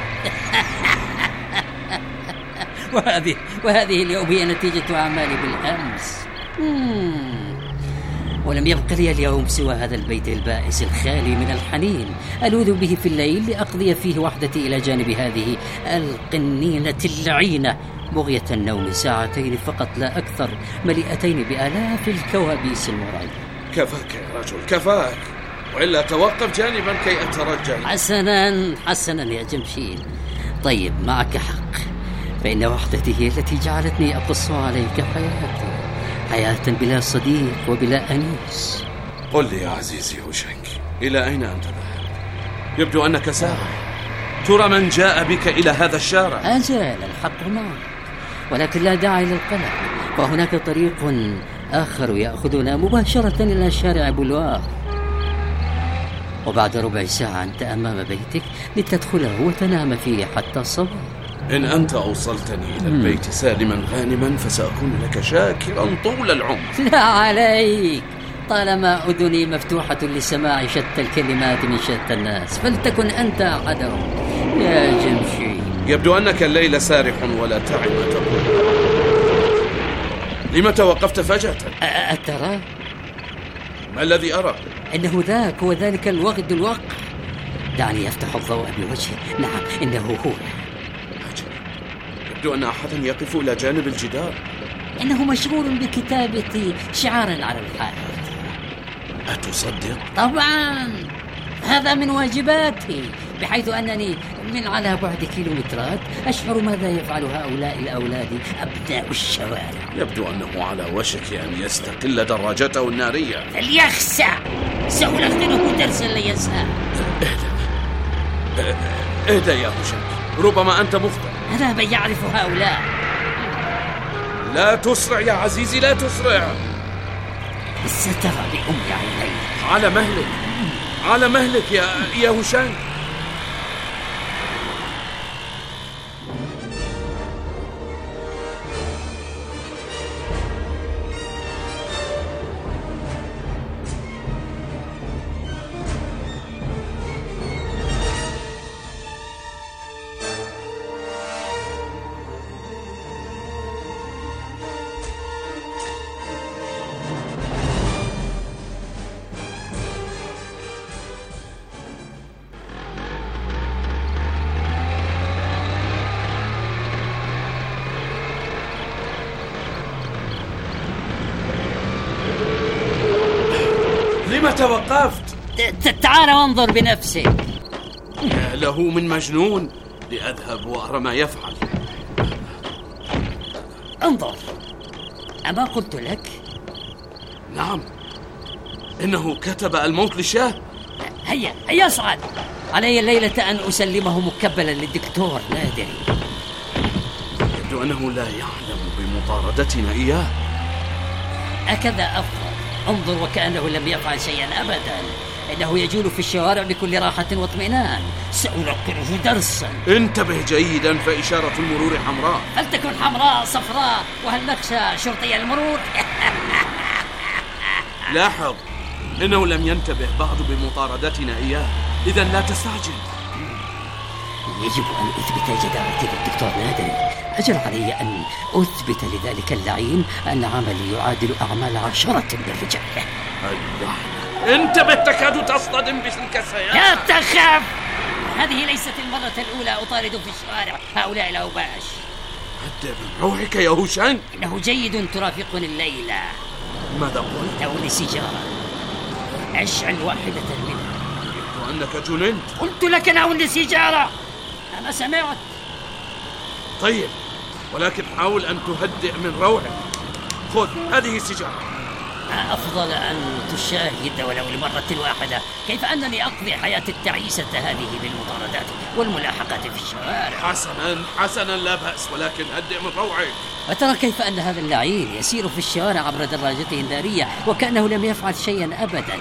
وهذه وهذه اليوم هي نتيجة أعمالي بالأمس. مم. ولم يبق لي اليوم سوى هذا البيت البائس الخالي من الحنين ألوذ به في الليل لأقضي فيه وحدتي إلى جانب هذه القنينة اللعينة، بغية النوم ساعتين فقط لا أكثر، مليئتين بآلاف الكوابيس المرعبة.
كفاك يا رجل، كفاك، وإلا توقف جانبا كي أترجى.
حسنا حسنا يا جمشيد. طيب، معك حق، فإن وحدتي هي التي جعلتني أقص عليك حياتي، حياة بلا صديق وبلا أنيس.
قل لي يا عزيزي هوشنك، إلى أين أنت ذاهب؟ يبدو أنك سارح. ترى من جاء بك إلى هذا الشارع؟
أجل، الحق معك، ولكن لا داعي للقلق، وهناك طريق آخر يأخذنا مباشرة إلى شارع بولوار، وبعد ربع ساعة أنت أمام بيتك لتدخله وتنام فيه حتى الصباح.
إن أنت أوصلتني إلى البيت سالما غانما فسأكون لك شاكرا طول العمر.
لا عليك، طالما أذني مفتوحة لسماع شتى الكلمات من شتى الناس، فلتكن أنت أحدهم يا جمشي.
يبدو أنك الليل سارح ولا تعي ما تقول. لما توقفت فجأة؟
أترى؟
ما الذي أرى؟
إنه ذاك هو ذلك الوغد الوقر. دعني أفتح الضوء بوجهي. نعم، إنه هو.
يبدو أن أحدا يقف إلى جانب الجدار.
إنه مشغول بكتابة شعارا على الحائط.
أتصدق؟
طبعا، هذا من واجباتي، بحيث أنني من على بعد كيلومترات أشعر ماذا يفعل هؤلاء الأولاد أبناء الشوارع.
يبدو أنه على وشك أن يستقل دراجته النارية.
فليخسع، سألقنه درسا لا ينساه.
اهدأ اهدأ يا هوشنك، ربما أنت مخطئ.
هذا من يعرف هؤلاء.
لا تسرع يا عزيزي، لا تسرع.
سترى بأم عيني.
على مهلك، على مهلك يا يا هوشنك. لما توقفت؟
تعال وانظر بنفسك.
يا له من مجنون، لأذهب وأرى ما يفعل.
انظر، أما قلت لك؟
نعم، إنه كتب الموت للشاه.
هيا هيا اصعد. علي الليلة أن أسلمه مكبلا للدكتور نادري.
يبدو أنه لا يعلم بمطاردتنا إياه.
أكذا أفضل. انظر، وكأنه لم يفعل شيئا أبدا. إنه يجول في الشوارع بكل راحة واطمئنان. سألقنه درسا.
انتبه جيدا، فإشارة المرور حمراء.
هل تكن حمراء صفراء؟ وهل نخشى شرطي المرور؟
لاحظ، إنه لم ينتبه بعد بمطاردتنا إياه. إذن لا تستعجل.
يجب أن أثبت جدارتي للدكتور نادري. أجل علي أن أثبت لذلك اللعين أن عملي يعادل أعمال عشرة من الرجال.
اللعنة، انتبه، تكاد تصطدم بتلك السيارة.
لا تخاف، هذه ليست المرة الأولى أطارد في الشوارع هؤلاء الأوباش.
هدأ من روحك يا هوشنك.
إنه جيد ترافقني الليلة.
ماذا قلت؟
دعوني سيجارة، أشعل واحدة منها.
يبدو أنك جننت.
قلت لك ناولني سيجارة، أما سمعت؟
طيب، ولكن حاول أن تهدئ من روعك. خذ هذه السيجارة.
أفضل أن تشاهد ولو لمرة واحدة كيف أنني أقضي حياتي التعيسة هذه بالمطاردات والملاحقات في الشوارع.
حسنا حسنا، لا بأس، ولكن هدئ من روعك.
أترى كيف أن هذا اللعين يسير في الشوارع عبر دراجته النارية وكأنه لم يفعل شيئا أبدا.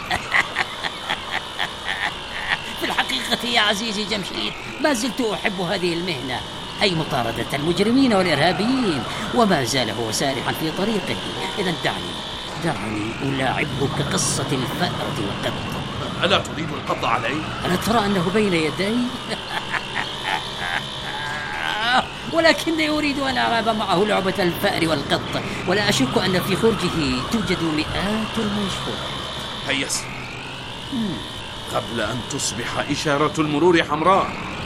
في الحقيقة يا عزيزي جمشيد، ما زلت أحب هذه المهنة، أي مطاردة المجرمين والإرهابيين، وما زال هو سارحا في طريقه. إذن دعني دعني ألاعبه كقصة الفأرة والقط.
ألا تريد القبض عليه؟
ألا ترى أنه بين يدي؟ ولكني أريد أن ألعب معه لعبة الفأر والقط، ولا أشك أن في خرجه توجد مئات المنشورات.
هيس، قبل أن تصبح إشارة المرور حمراء.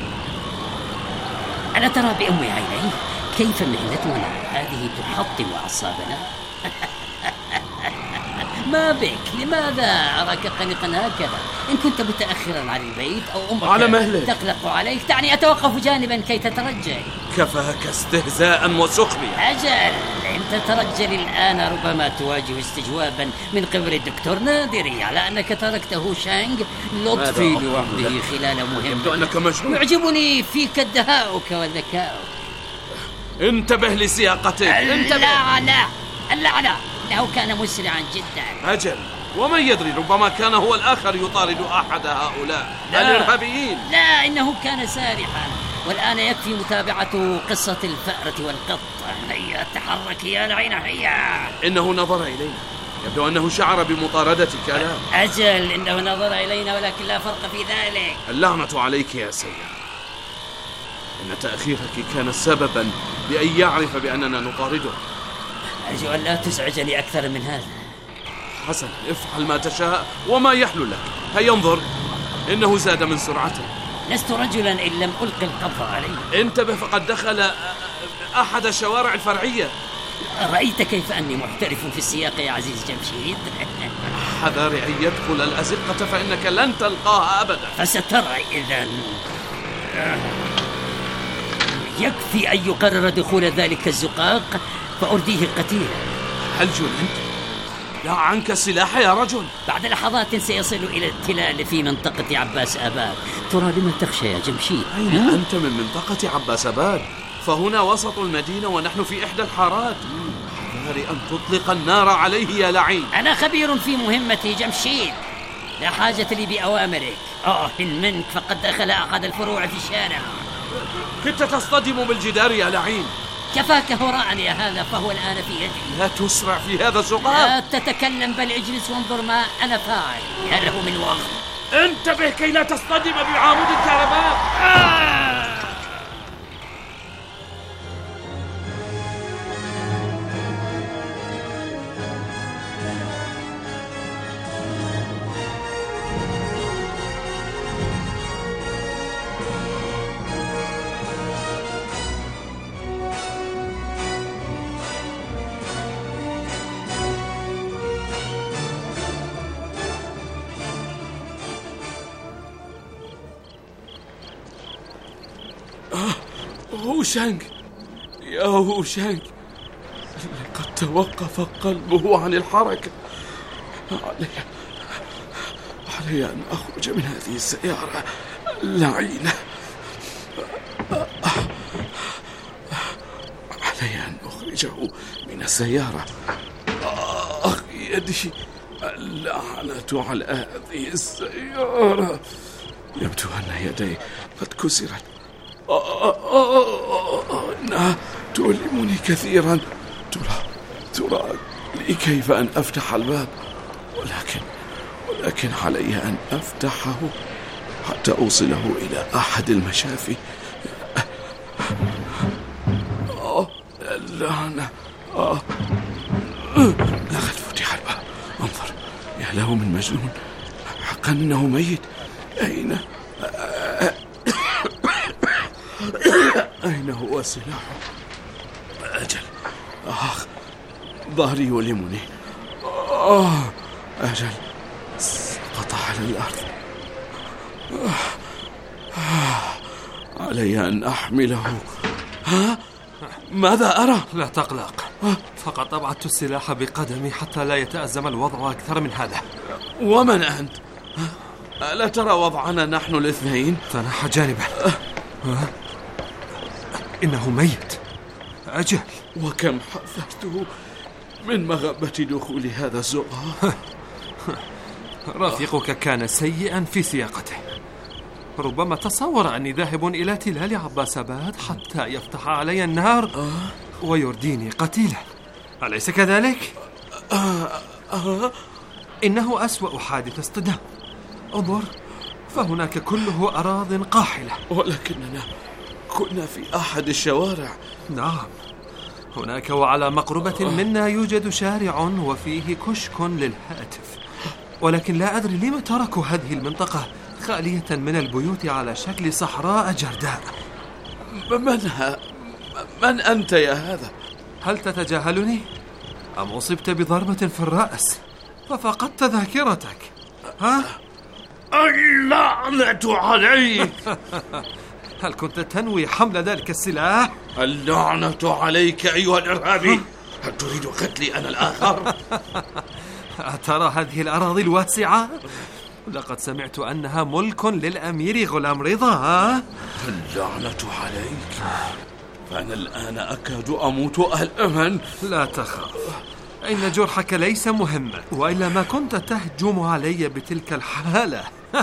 ألا ترى بأم عيني كيف مهنتنا هذه تحطم أعصابنا؟ ما بك؟ لماذا أراك قلقا هكذا؟ إن كنت متأخرا عن البيت أو أمك
على مهلك
تقلق عليك تعني أتوقف جانبا كي تترجل.
كفاك استهزاء وسخرية.
أجل، إن تترجل الآن ربما تواجه استجوابا من قبل الدكتور نادري على أنك تركته شانغ لطفي لوحده خلال مهمة.
يبدو أنك مجنون.
يعجبني فيك دهاؤك وذكاؤك.
انتبه لسياقتك.
اللعنة اللعنة، إنه كان مسرعا جدا.
أجل، ومن يدري ربما كان هو الآخر يطارد أحد هؤلاء الإرهابيين.
لا، إنه كان سارحا، والآن يكفي متابعة قصة الفأرة والقط. هيا تحرك يا لعين، هيا.
إنه نظر إلينا، يبدو أنه شعر بمطاردتك. لا
أجل، إنه نظر إلينا ولكن لا فرق في ذلك.
اللعنة عليك يا سيد، إن تأخيرك كان سببا بأن يعرف بأننا نطارده.
أرجو أن لا تزعجني أكثر من هذا.
حسن، افعل ما تشاء وما يحلو لك. هيا انظر، إنه زاد من سرعته.
لست رجلا إن لم ألقي القبض عليه.
انتبه، فقد دخل أحد الشوارع الفرعية.
رأيت كيف أني محترف في السياق يا عزيز جمشيد؟
حذر أن يدخل الأزقة فإنك لن تلقاها أبدا.
فسترى إذن. يكفي أن يقرر دخول ذلك الزقاق فأرديه قتيل.
هل جننت؟ دع عنك السلاح يا رجل.
بعد لحظات سيصل إلى التلال في منطقة عباس آباد. ترى لما تخشى يا جمشيد؟
أين أنت من منطقة عباس آباد؟ فهنا وسط المدينة ونحن في إحدى الحارات. حذر أن تطلق النار عليه يا لعين.
أنا خبير في مهمتي جمشيد، لا حاجة لي بأوامرك. آه منك، فقد دخل أحد الفروع في الشارع.
كنت تصطدم بالجدار يا لعين.
كفاك هراء يا هذا، فهو الآن في يدي.
لا تسرع في هذا الزقاق.
لا تتكلم، بل اجلس وانظر ما أنا فاعل. يا له من وقت.
انتبه كي لا تصطدم بعمود الكهرباء. آه! هوشانغ، يا هوشانغ، لقد توقف قلبه عن الحركة. علي علي أن أخرج من هذه السيارة اللعينة. علي أن أخرجه من السيارة. آخ يدي، اللعنة على هذه السيارة. يبدو أن يدي قد كسرت. إنها تؤلمني كثيرا. ترى ترى لي كيف أن أفتح الباب، ولكن ولكن علي أن أفتحه حتى أوصله إلى أحد المشافي. آه اللعنة. آه لقد فتح الباب. انظر، يا له من مجنون. حقا إنه ميت. أين أين هو سلاحه؟ أجل، آخ ظهري يؤلمني. آه أجل، سقط على الأرض. آه. آه. علي أن أحمله. ها؟ ماذا أرى؟
لا تقلق، فقط أبعدت السلاح بقدمي حتى لا يتأزم الوضع أكثر من هذا.
ومن أنت؟ ألا ترى وضعنا نحن الاثنين؟
تنحى جانبا. آه. إنه ميت. أجل،
وكم حذرته من مغبة دخول هذا الزقاق.
رفيقك كان سيئا في سياقته، ربما تصور أني ذاهب إلى تلال عباس آباد حتى يفتح علي النار ويرديني قتيلا، أليس كذلك؟ إنه أسوأ حادث اصطدام. انظر، فهناك كله أراضٍ قاحلة.
ولكننا كنا في أحد الشوارع.
نعم، هناك وعلى مقربة منا يوجد شارع وفيه كشك للهاتف، ولكن لا أدري لما تركوا هذه المنطقة خالية من البيوت على شكل صحراء جرداء.
من ها؟ من أنت يا هذا؟
هل تتجاهلني؟ أم أصبت بضربة في الرأس؟ ففقدت ذاكرتك. ها؟
اللعنة عليك.
هل كنت تنوي حمل ذلك السلاح؟
اللعنة عليك أيها الإرهابي. هل تريد قتلي أنا الآخر؟
أترى هذه الأراضي الواسعة؟ لقد سمعت أنها ملك للأمير غلام رضا. ها؟
اللعنة عليك. فأنا الآن أكاد أموت ألما.
لا تخاف، إن جرحك ليس مهما، وإلا ما كنت تهجم علي بتلك الحالة.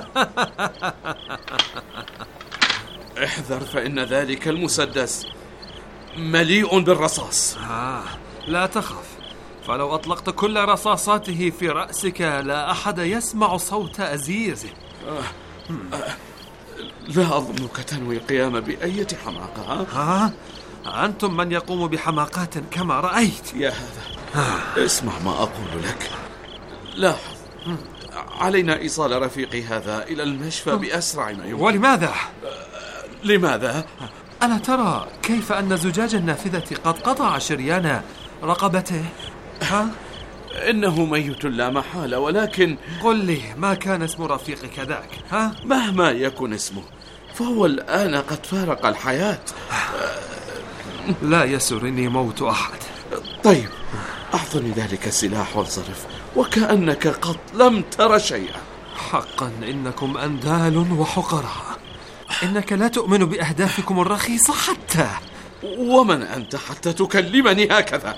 احذر، فإن ذلك المسدس مليء بالرصاص.
آه، لا تخف، فلو أطلقت كل رصاصاته في رأسك لا أحد يسمع صوت أزيزه.
آه. آه. لا أظنك تنوي القيام بأية حماقة.
ها؟ آه؟ أنتم من يقوم بحماقات كما رأيت.
يا هذا، آه. اسمع ما أقول لك. لاحظ، علينا إيصال رفيقي هذا إلى المشفى بأسرع ما يمكن.
ولماذا؟
آه. لماذا؟
ألا ترى كيف أن زجاج النافذة قد قطع شريان رقبته؟ ها؟
إنه ميت لا محالة، ولكن
قل لي، ما كان اسم رفيقك ذاك؟ ها؟
مهما يكن اسمه فهو الآن قد فارق الحياة.
لا يسرني موت أحد.
طيب، أعطني ذلك السلاح وانصرف وكأنك قد لم تر شيئا.
حقا إنكم أندال وحقراء. إنك لا تؤمن بأهدافكم الرخيصة حتى.
ومن أنت حتى تكلمني هكذا؟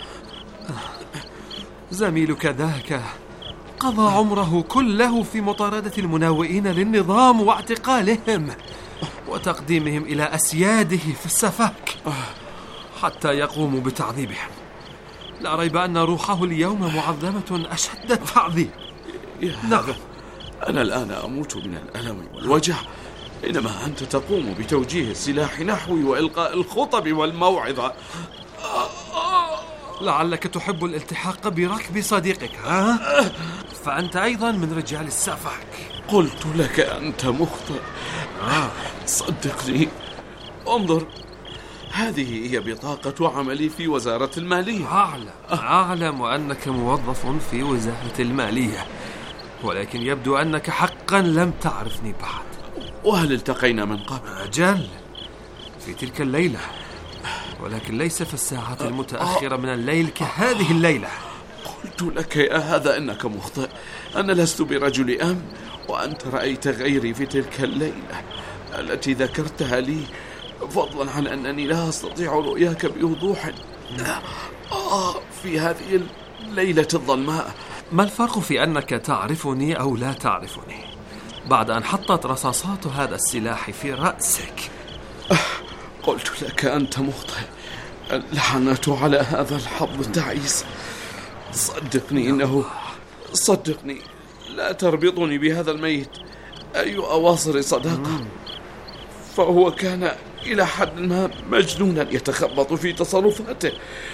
زميلك ذاك قضى عمره كله في مطاردة المناوئين للنظام واعتقالهم وتقديمهم إلى أسياده في السفاك حتى يقوموا بتعذيبهم. لا ريب أن روحه اليوم معذبة أشد التعذيب.
نعم، أنا الآن أموت من الألم والوجع، إنما أنت تقوم بتوجيه السلاح نحوي وإلقاء الخطب والموعظة.
لعلك تحب الالتحاق بركب صديقك. ها؟ فأنت أيضا من رجال السفاك.
قلت لك أنت مخطئ. آه. صدقني، انظر، هذه هي بطاقة عملي في وزارة المالية.
أعلم أعلم أنك موظف في وزارة المالية، ولكن يبدو أنك حقا لم تعرفني بعد.
وهل التقينا من قبل؟
أجل، في تلك الليلة، ولكن ليس في الساعة المتأخرة من الليل كهذه الليلة.
قلت لك يا هذا إنك مخطئ. أنا لست برجل أمن، وأنت رأيت غيري في تلك الليلة التي ذكرتها لي، فضلا عن أنني لا أستطيع رؤياك بوضوح آه في هذه الليلة الظلماء.
ما الفرق في أنك تعرفني أو لا تعرفني بعد أن حطت رصاصات هذا السلاح في رأسك؟
قلت لك أنت مخطئ. اللعنة على هذا الحظ التعيس. صدقني إنه صدقني لا تربطني بهذا الميت أي أواصر صداقة، فهو كان إلى حد ما مجنونا يتخبط في تصرفاته.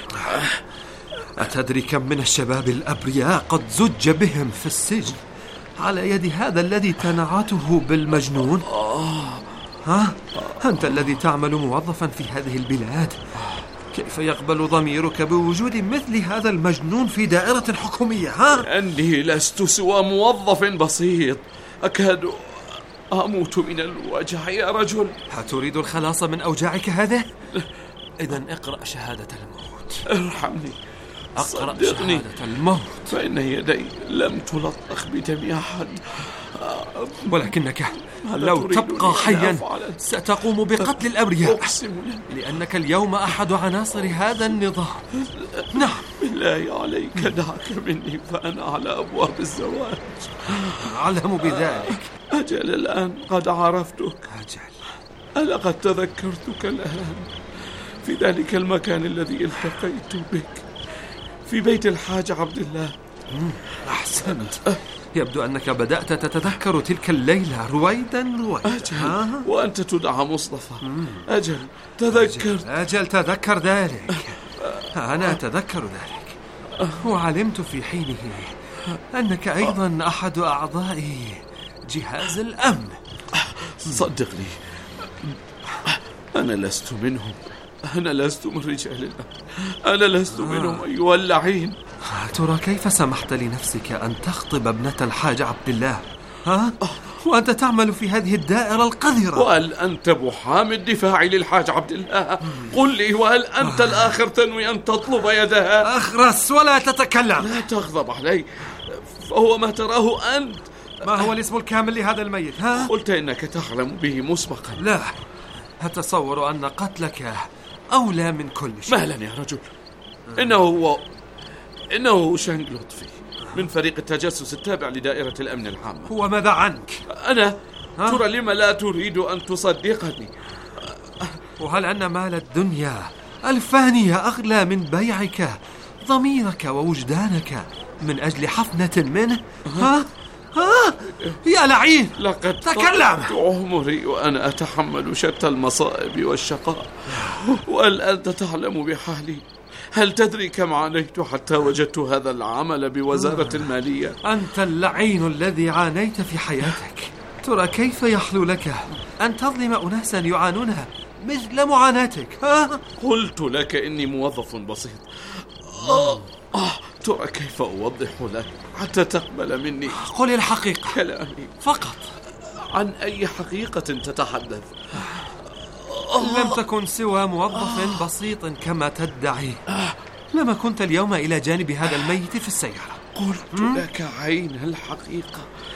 أتدري كم من الشباب الأبرياء قد زج بهم في السجن على يد هذا الذي تنعته بالمجنون؟ ها؟ أنت الذي تعمل موظفا في هذه البلاد، كيف يقبل ضميرك بوجود مثل هذا المجنون في دائرة حكومية؟ ها؟
أني لست سوى موظف بسيط، أكاد أموت من الوجع يا رجل.
هتريد الخلاص من أوجاعك هذه؟ إذن اقرأ شهادة الموت.
ارحمني،
أقرأ شهادة الموت،
فإن يدي لم تلطخ بدم أحد.
ولكنك لو تبقى حيا ستقوم بقتل الأبرياء، لأنك اليوم أحد عناصر هذا النظام. نعم،
بالله عليك دعك مني، فأنا على أبواب الزواج.
أعلم بذلك.
أجل الآن قد عرفتك.
أجل،
ألقد تذكرتك الآن في ذلك المكان الذي التقيت بك في بيت الحاج عبد الله.
أحسنت، يبدو أنك بدأت تتذكر تلك الليلة رويدا رويدا.
أجل، وأنت تدعى مصطفى. أجل تذكر.
أجل, أجل تذكر ذلك. أنا أتذكر ذلك، وعلمت في حينه أنك أيضا أحد أعضاء جهاز الأمن.
صدقني، أنا لست منهم. أنا لست من رجال الأمن. أنا لست منهم أيها اللعين.
ترى كيف سمحت لنفسك أن تخطب ابنة الحاج عبد الله؟ ها؟ وأنت تعمل في هذه الدائرة القذرة.
وهل أنت محامي الدفاع للحاج عبد الله؟ قل لي، وهل أنت الآخر تنوي أن تطلب يدها؟
أخرس ولا تتكلم.
لا تغضب علي، فهو ما تراه أنت.
ما هو الاسم الكامل لهذا الميت؟ ها؟
قلت إنك تعلم به مسبقا.
لا، أتصور أن قتلك أولى من كل شيء.
مهلا يا رجل، إنه هو إنه شانغ لطفي من فريق التجسس التابع لدائرة الأمن العامة.
وماذا عنك؟
أنا ها؟ ترى لما لا تريد أن تصدقني؟
وهل أن مال الدنيا الفانية أغلى من بيعك ضميرك ووجدانك من أجل حفنة منه؟ ها؟ ها؟ يا لعين،
لقد
تكلم.
عمري وأنا أتحمل شتى المصائب والشقاء، وهل أنت تعلم بحالي؟ هل تدري كم عانيت حتى وجدت هذا العمل بوزارة المالية؟
أنت اللعين الذي عانيت في حياتك. ترى كيف يحلو لك أن تظلم أناسا يعانون مثل معاناتك؟ ها؟
قلت لك إني موظف بسيط. آه. آه. ترى كيف أوضح لك حتى تقبل مني؟
قل الحقيقة.
كلامي
فقط.
عن أي حقيقة تتحدث؟
لم تكن سوى موظف بسيط كما تدعي، لما كنت اليوم إلى جانب هذا الميت في السيارة.
قلت لك عين الحقيقة،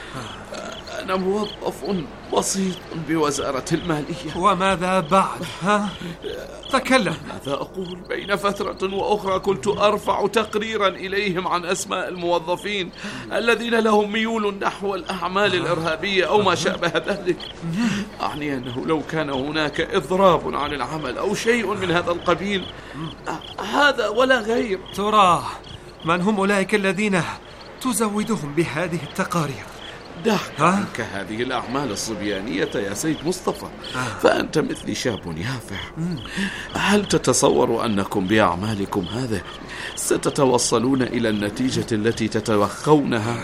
أنا موظف بسيط بوزارة المالية.
وماذا بعد؟ ها؟ تكلم.
ماذا أقول؟ بين فترة وأخرى كنت أرفع تقريرا إليهم عن أسماء الموظفين الذين لهم ميول نحو الأعمال الإرهابية أو ما شابه ذلك. أعني أنه لو كان هناك إضراب عن العمل أو شيء من هذا القبيل، هذا ولا غير.
ترى من هم أولئك الذين تزودهم بهذه التقارير؟
دعك عنك هذه الأعمال الصبيانية يا سيد مصطفى، فأنت مثلي شاب يافع. هل تتصور أنكم بأعمالكم هذه ستتوصلون إلى النتيجة التي تتوخونها؟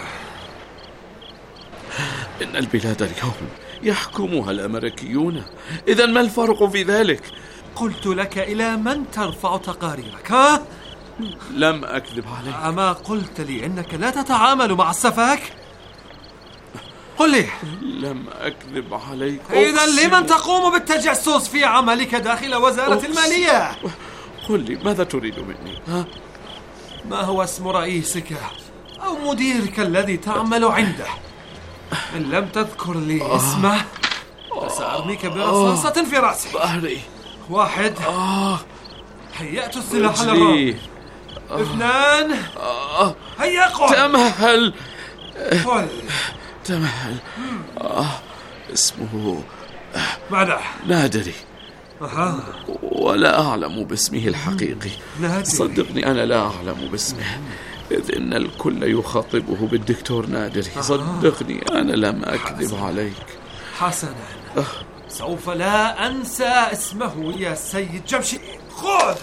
إن البلاد اليوم يحكمها الأمريكيون، إذن ما الفرق في ذلك؟
قلت لك إلى من ترفع تقاريرك؟ ها؟
لم أكذب عليك.
أما قلت لي إنك لا تتعامل مع السفاك؟ قل لي.
لم أكذب عليك.
إذن لمن تقوم بالتجسس في عملك داخل وزارة أقسم. المالية؟
قل لي ماذا تريد مني؟ ها؟
ما هو اسم رئيسك أو مديرك الذي تعمل عنده؟ إن لم تذكر لي آه. اسمه فسأرميك برصاصة في رأسك.
ظهري.
واحد.
آه.
هيأت السلاح للرمي. آه. اثنان.
آه.
هيا قل.
تمهل.
قل.
تمهل. آه. اسمه
ماذا؟
نادري.
أها.
ولا أعلم باسمه الحقيقي.
نادري.
صدقني أنا لا أعلم باسمه، إذ إن الكل يخاطبه بالدكتور نادري. صدقني أنا لم أكذب عليك.
حسنا، سوف لا أنسى اسمه يا سيد جمشيد. خذ.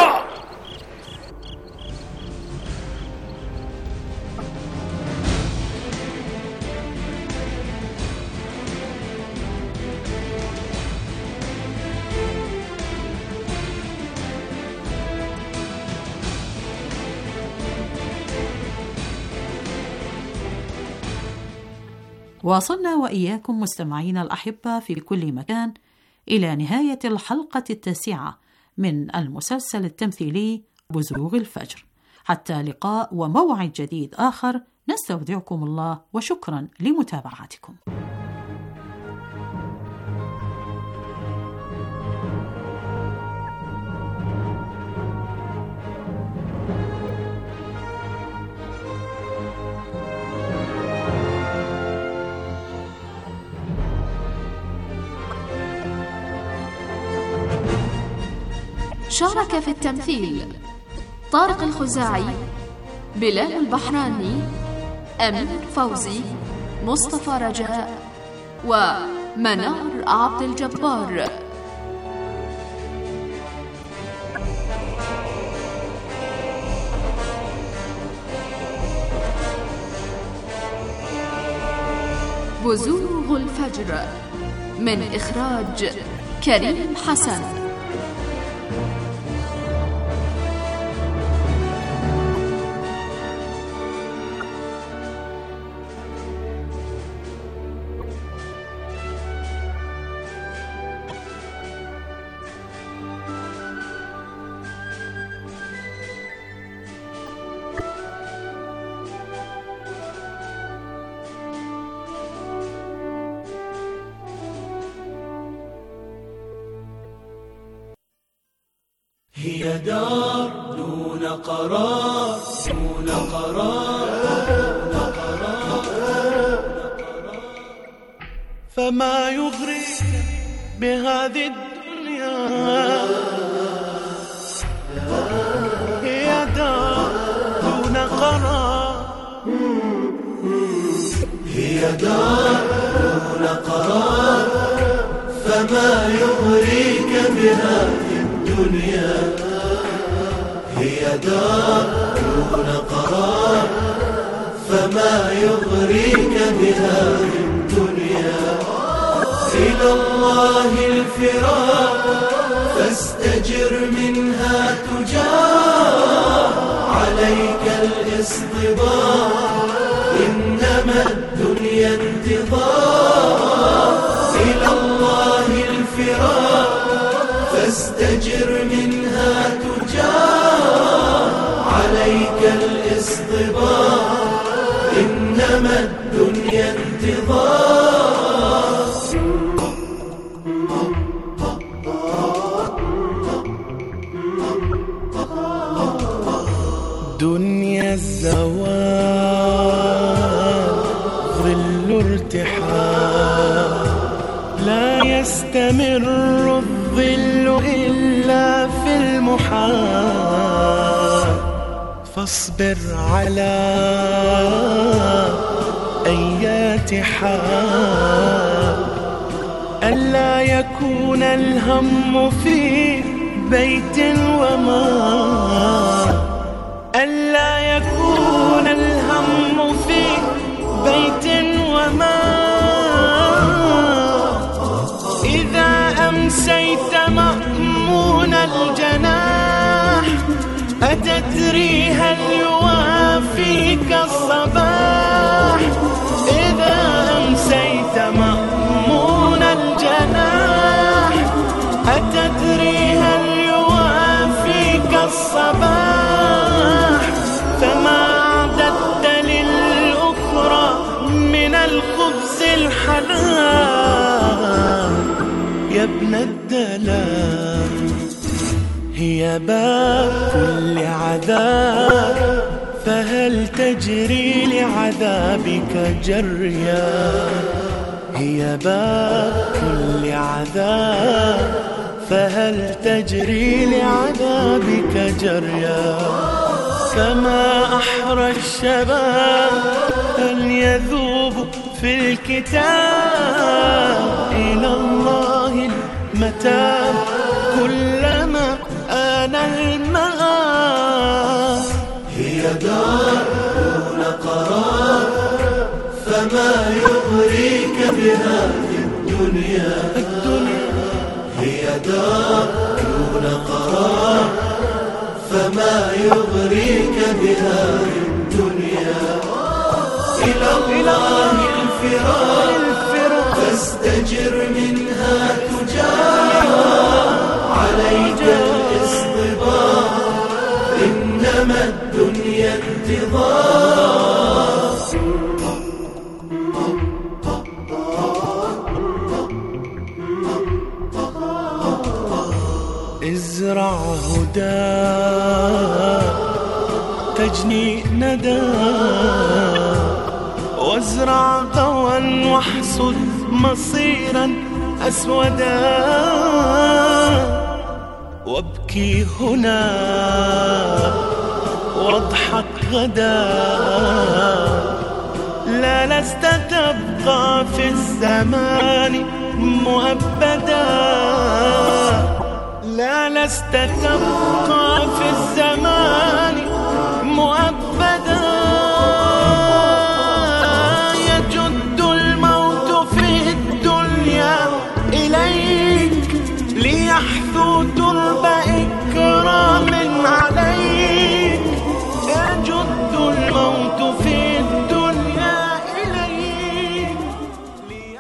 واصلنا وإياكم مستمعين الأحبة في كل مكان إلى نهاية الحلقة التاسعة من المسلسل التمثيلي بزوغ الفجر. حتى لقاء وموعد جديد آخر، نستودعكم الله وشكرا لمتابعتكم.
شارك في التمثيل طارق الخزاعي، بلال البحراني، أمين فوزي، مصطفى رجاء، ومنار عبد الجبار. بزوغ الفجر من إخراج كريم حسن.
هي دار دون قرار دون قرار دون قرار. فما يغريك بهذه الدنيا هي دار دون قرار. هي دار دون قرار. فما يغريك بهذه الدنيا هي دار دون قرار. فما يغريك بهذه الدنيا. إلى الله الفرار فاستجر منها تجار. عليك الاصطبار إنما الدنيا انتظار. إلى الله الفرار فاستجر منها تجار. عليك الاصطبار إنما الدنيا انتظار. دنيا الزوال ظل ارتحال. لا يستمر الظل إلا في المحال. فاصبر على أيات حال. ألا يكون الهم في بيت ومال. ألا يكون الهم في بيت ومال. إذا أمسيت مأمون الجناح أتدري هل يوافيك الصباح. إذا أمسيت مأمون الجناح أتدري هل يوافيك الصباح. فما أعددت للأخرى من الخبز الحلال. يا ابن الدلال هي باب كل عذاب. فهل تجري لعذابك جريا. هي باب كل عذاب. فهل تجري لعذابك جريا. فما أحرى الشباب أن يذوب في الكتاب. إلى الله المتاب كلما آن المآب. هي دار دون قرار. فما يغريك بهذه الدنيا. هي دار دون قرار. فما يغريك بهذه الدنيا. إلى الله الفرار فاستجر منها تجار. عليك الاصطبار إنما الدنيا انتظار. ازرع هدى تجني ندى. وازرع ضوى واحصد مصيرا أسودا. وابكي هنا واضحك غدا. لا لست تبقى في الزمان مؤبدا. لا لست تبقى في الزمان مؤبدا. يجد الموت في الدنيا إليك ليحثو ترب إكرام على